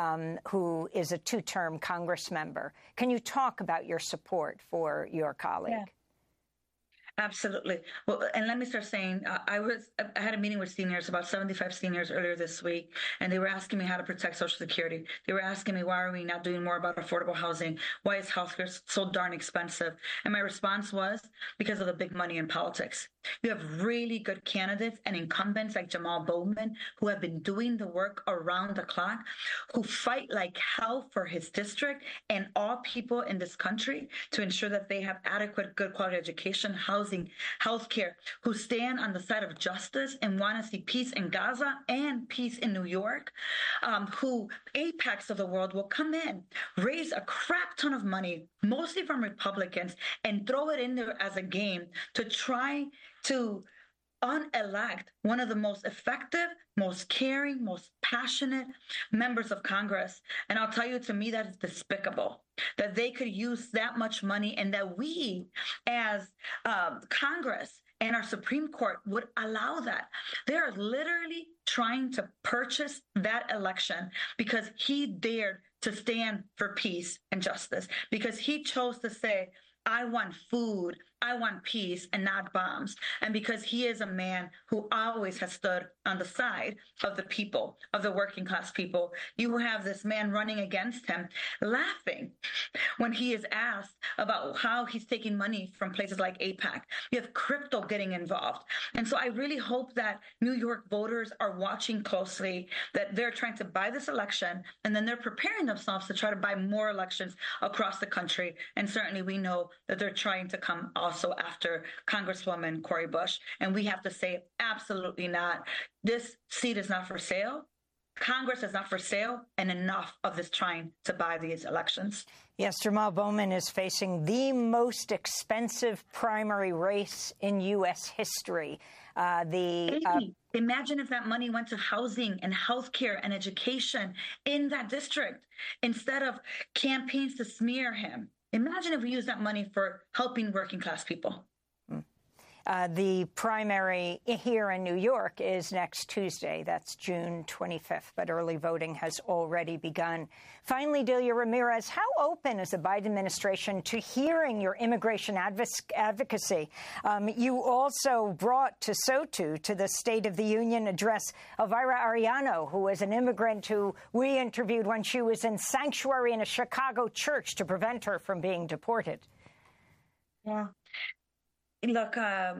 who is a two-term Congress member. Can you talk about your support for your colleague? Yeah. Absolutely. Well, and let me start saying, I had a meeting with seniors, about 75 seniors earlier this week, and they were asking me how to protect Social Security. They were asking me, why are we not doing more about affordable housing? Why is healthcare so darn expensive? And my response was, because of the big money in politics. You have really good candidates and incumbents like Jamal Bowman, who have been doing the work around the clock, who fight like hell for his district and all people in this country to ensure that they have adequate, good quality education, housing, healthcare, who stand on the side of justice and want to see peace in Gaza and peace in New York, who apex of the world will come in, raise a crap ton of money, mostly from Republicans, and throw it in there as a game to try to unelect one of the most effective, most caring, most passionate members of Congress. And I'll tell you, to me, that is despicable, that they could use that much money and that we as Congress and our Supreme Court would allow that. They're literally trying to purchase that election because he dared to stand for peace and justice, because he chose to say, I want food, I want peace, and not bombs. And because he is a man who always has stood on the side of the people, of the working class people, you have this man running against him, laughing when he is asked about how he's taking money from places like AIPAC. You have crypto getting involved. And so I really hope that New York voters are watching closely, that they're trying to buy this election, and then they're preparing themselves to try to buy more elections across the country. And certainly we know that they're trying to come also after Congresswoman Cori Bush. And we have to say, absolutely not. This seat is not for sale. Congress is not for sale, and enough of this trying to buy these elections. Yes, Jamal Bowman is facing the most expensive primary race in U.S. history. Imagine if that money went to housing and healthcare and education in that district instead of campaigns to smear him. Imagine if we used that money for helping working class people. The primary here in New York is next Tuesday. That's June 25th, but early voting has already begun. Finally, Delia Ramirez, how open is the Biden administration to hearing your immigration advocacy? You also brought to SOTU, to the State of the Union address, Elvira Arellano, who was an immigrant who we interviewed when she was in sanctuary in a Chicago church to prevent her from being deported. Yeah. Look,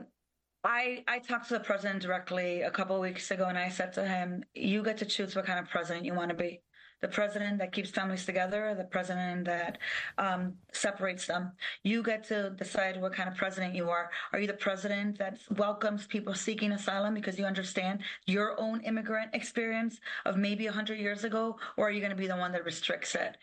I talked to the president directly a couple of weeks ago, and I said to him, you get to choose what kind of president you want to be. The president that keeps families together, or the president that separates them. You get to decide what kind of president you are. Are you the president that welcomes people seeking asylum because you understand your own immigrant experience of maybe 100 years ago, or are you going to be the one that restricts it?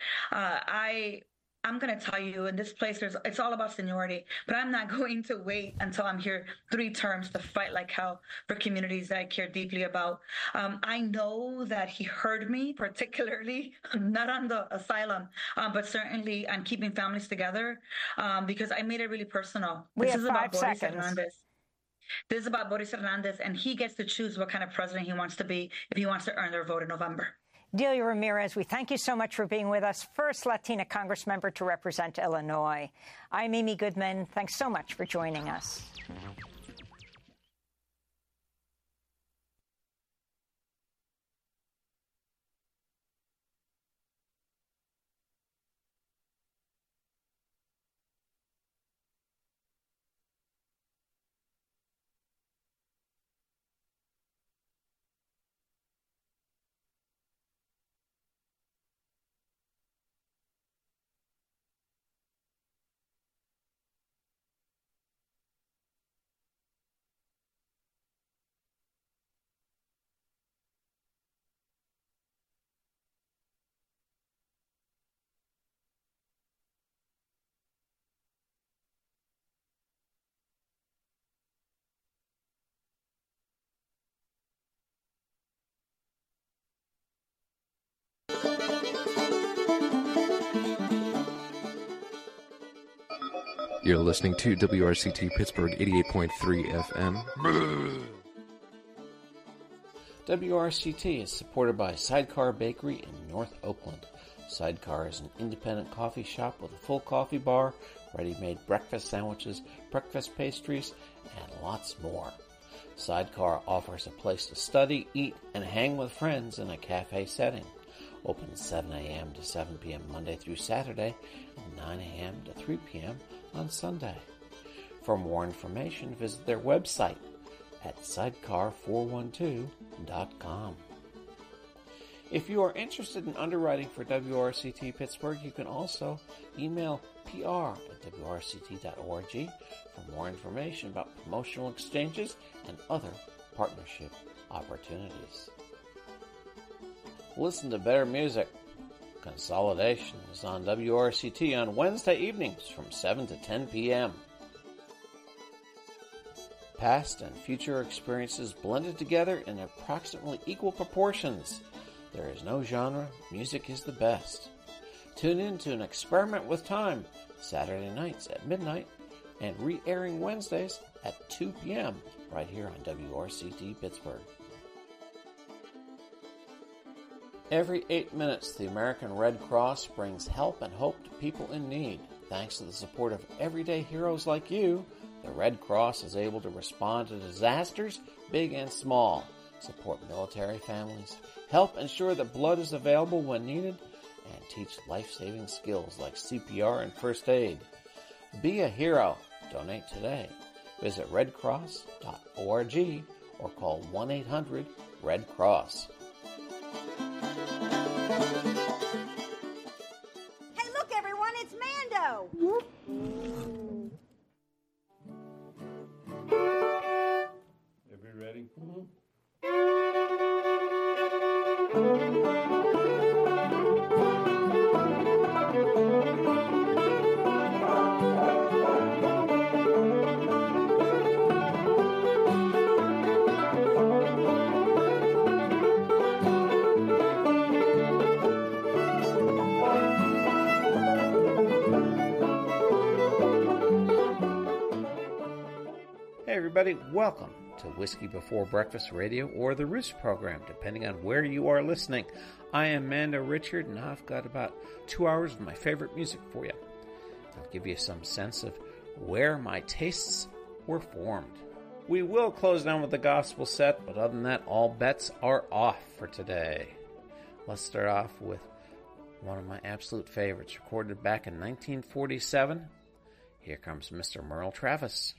I'm going to tell you, in this place, it's all about seniority, but I'm not going to wait until I'm here 3 terms to fight like hell for communities that I care deeply about. I know that he heard me, particularly, not on the asylum, but certainly on keeping families together, because I made it really personal. This is about Boris Hernandez. This is about Boris Hernandez, and he gets to choose what kind of president he wants to be if he wants to earn their vote in November. Delia Ramirez, we thank you so much for being with us. First Latina Congress member to represent Illinois. I'm Amy Goodman. Thanks so much for joining us. You're listening to WRCT Pittsburgh 88.3 FM. WRCT is supported by Sidecar Bakery in North Oakland. Sidecar is an independent coffee shop with a full coffee bar, ready-made breakfast sandwiches, breakfast pastries, and lots more. Sidecar offers a place to study, eat, and hang with friends in a cafe setting. Open 7 a.m. to 7 p.m. Monday through Saturday, and 9 a.m. to 3 p.m. on Sunday. For more information, visit their website at sidecar412.com. If you are interested in underwriting for WRCT Pittsburgh, you can also email pr@wrct.org for more information about promotional exchanges and other partnership opportunities. Listen to better music. Consolidation is on WRCT on Wednesday evenings from 7 to 10 p.m. Past and future experiences blended together in approximately equal proportions. There is no genre, music is the best. Tune in to An Experiment with Time, Saturday nights at midnight, and re-airing Wednesdays at 2 p.m. right here on WRCT Pittsburgh. Every 8 minutes, the American Red Cross brings help and hope to people in need. Thanks to the support of everyday heroes like you, the Red Cross is able to respond to disasters, big and small, support military families, help ensure that blood is available when needed, and teach life-saving skills like CPR and first aid. Be a hero. Donate today. Visit redcross.org or call 1-800-RED-CROSS. Hey, look, everyone, it's Mando! Everybody ready? Hey everybody, welcome to Whiskey Before Breakfast Radio or the Roost program, depending on where you are listening. I am Mando Richard, and I've got about 2 hours of my favorite music for you. I'll give you some sense of where my tastes were formed. We will close down with the gospel set, but other than that, all bets are off for today. Let's start off with one of my absolute favorites, recorded back in 1947. Here comes Mr. Merle Travis.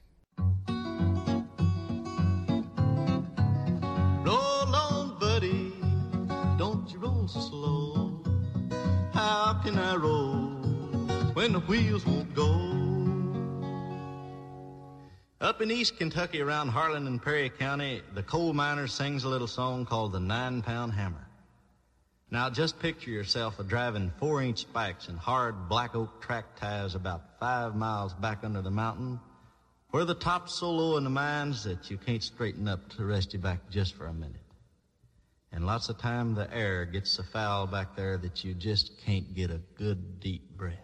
Roll on, buddy, don't you roll so slow. How can I roll when the wheels won't go? Up in East Kentucky around Harlan and Perry County, the coal miner sings a little song called the 9-Pound Hammer. Now just picture yourself driving 4-inch spikes and hard black oak track ties about 5 miles back under the mountain, where the top's so low in the mines that you can't straighten up to rest your back just for a minute. And lots of time the air gets so foul back there that you just can't get a good deep breath.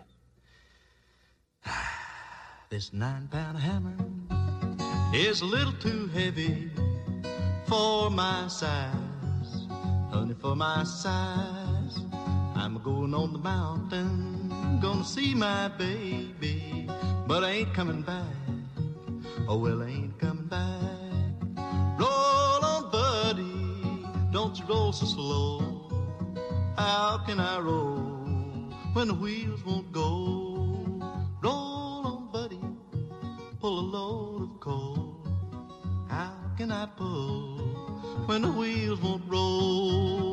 This 9-pound hammer is a little too heavy for my size. Honey, for my size, I'm going on the mountain, gonna see my baby, but I ain't coming back. Oh, well, I ain't coming back. Roll on, buddy, don't you roll so slow. How can I roll when the wheels won't go? Roll on, buddy, pull a load of coal. How can I pull when the wheels won't roll?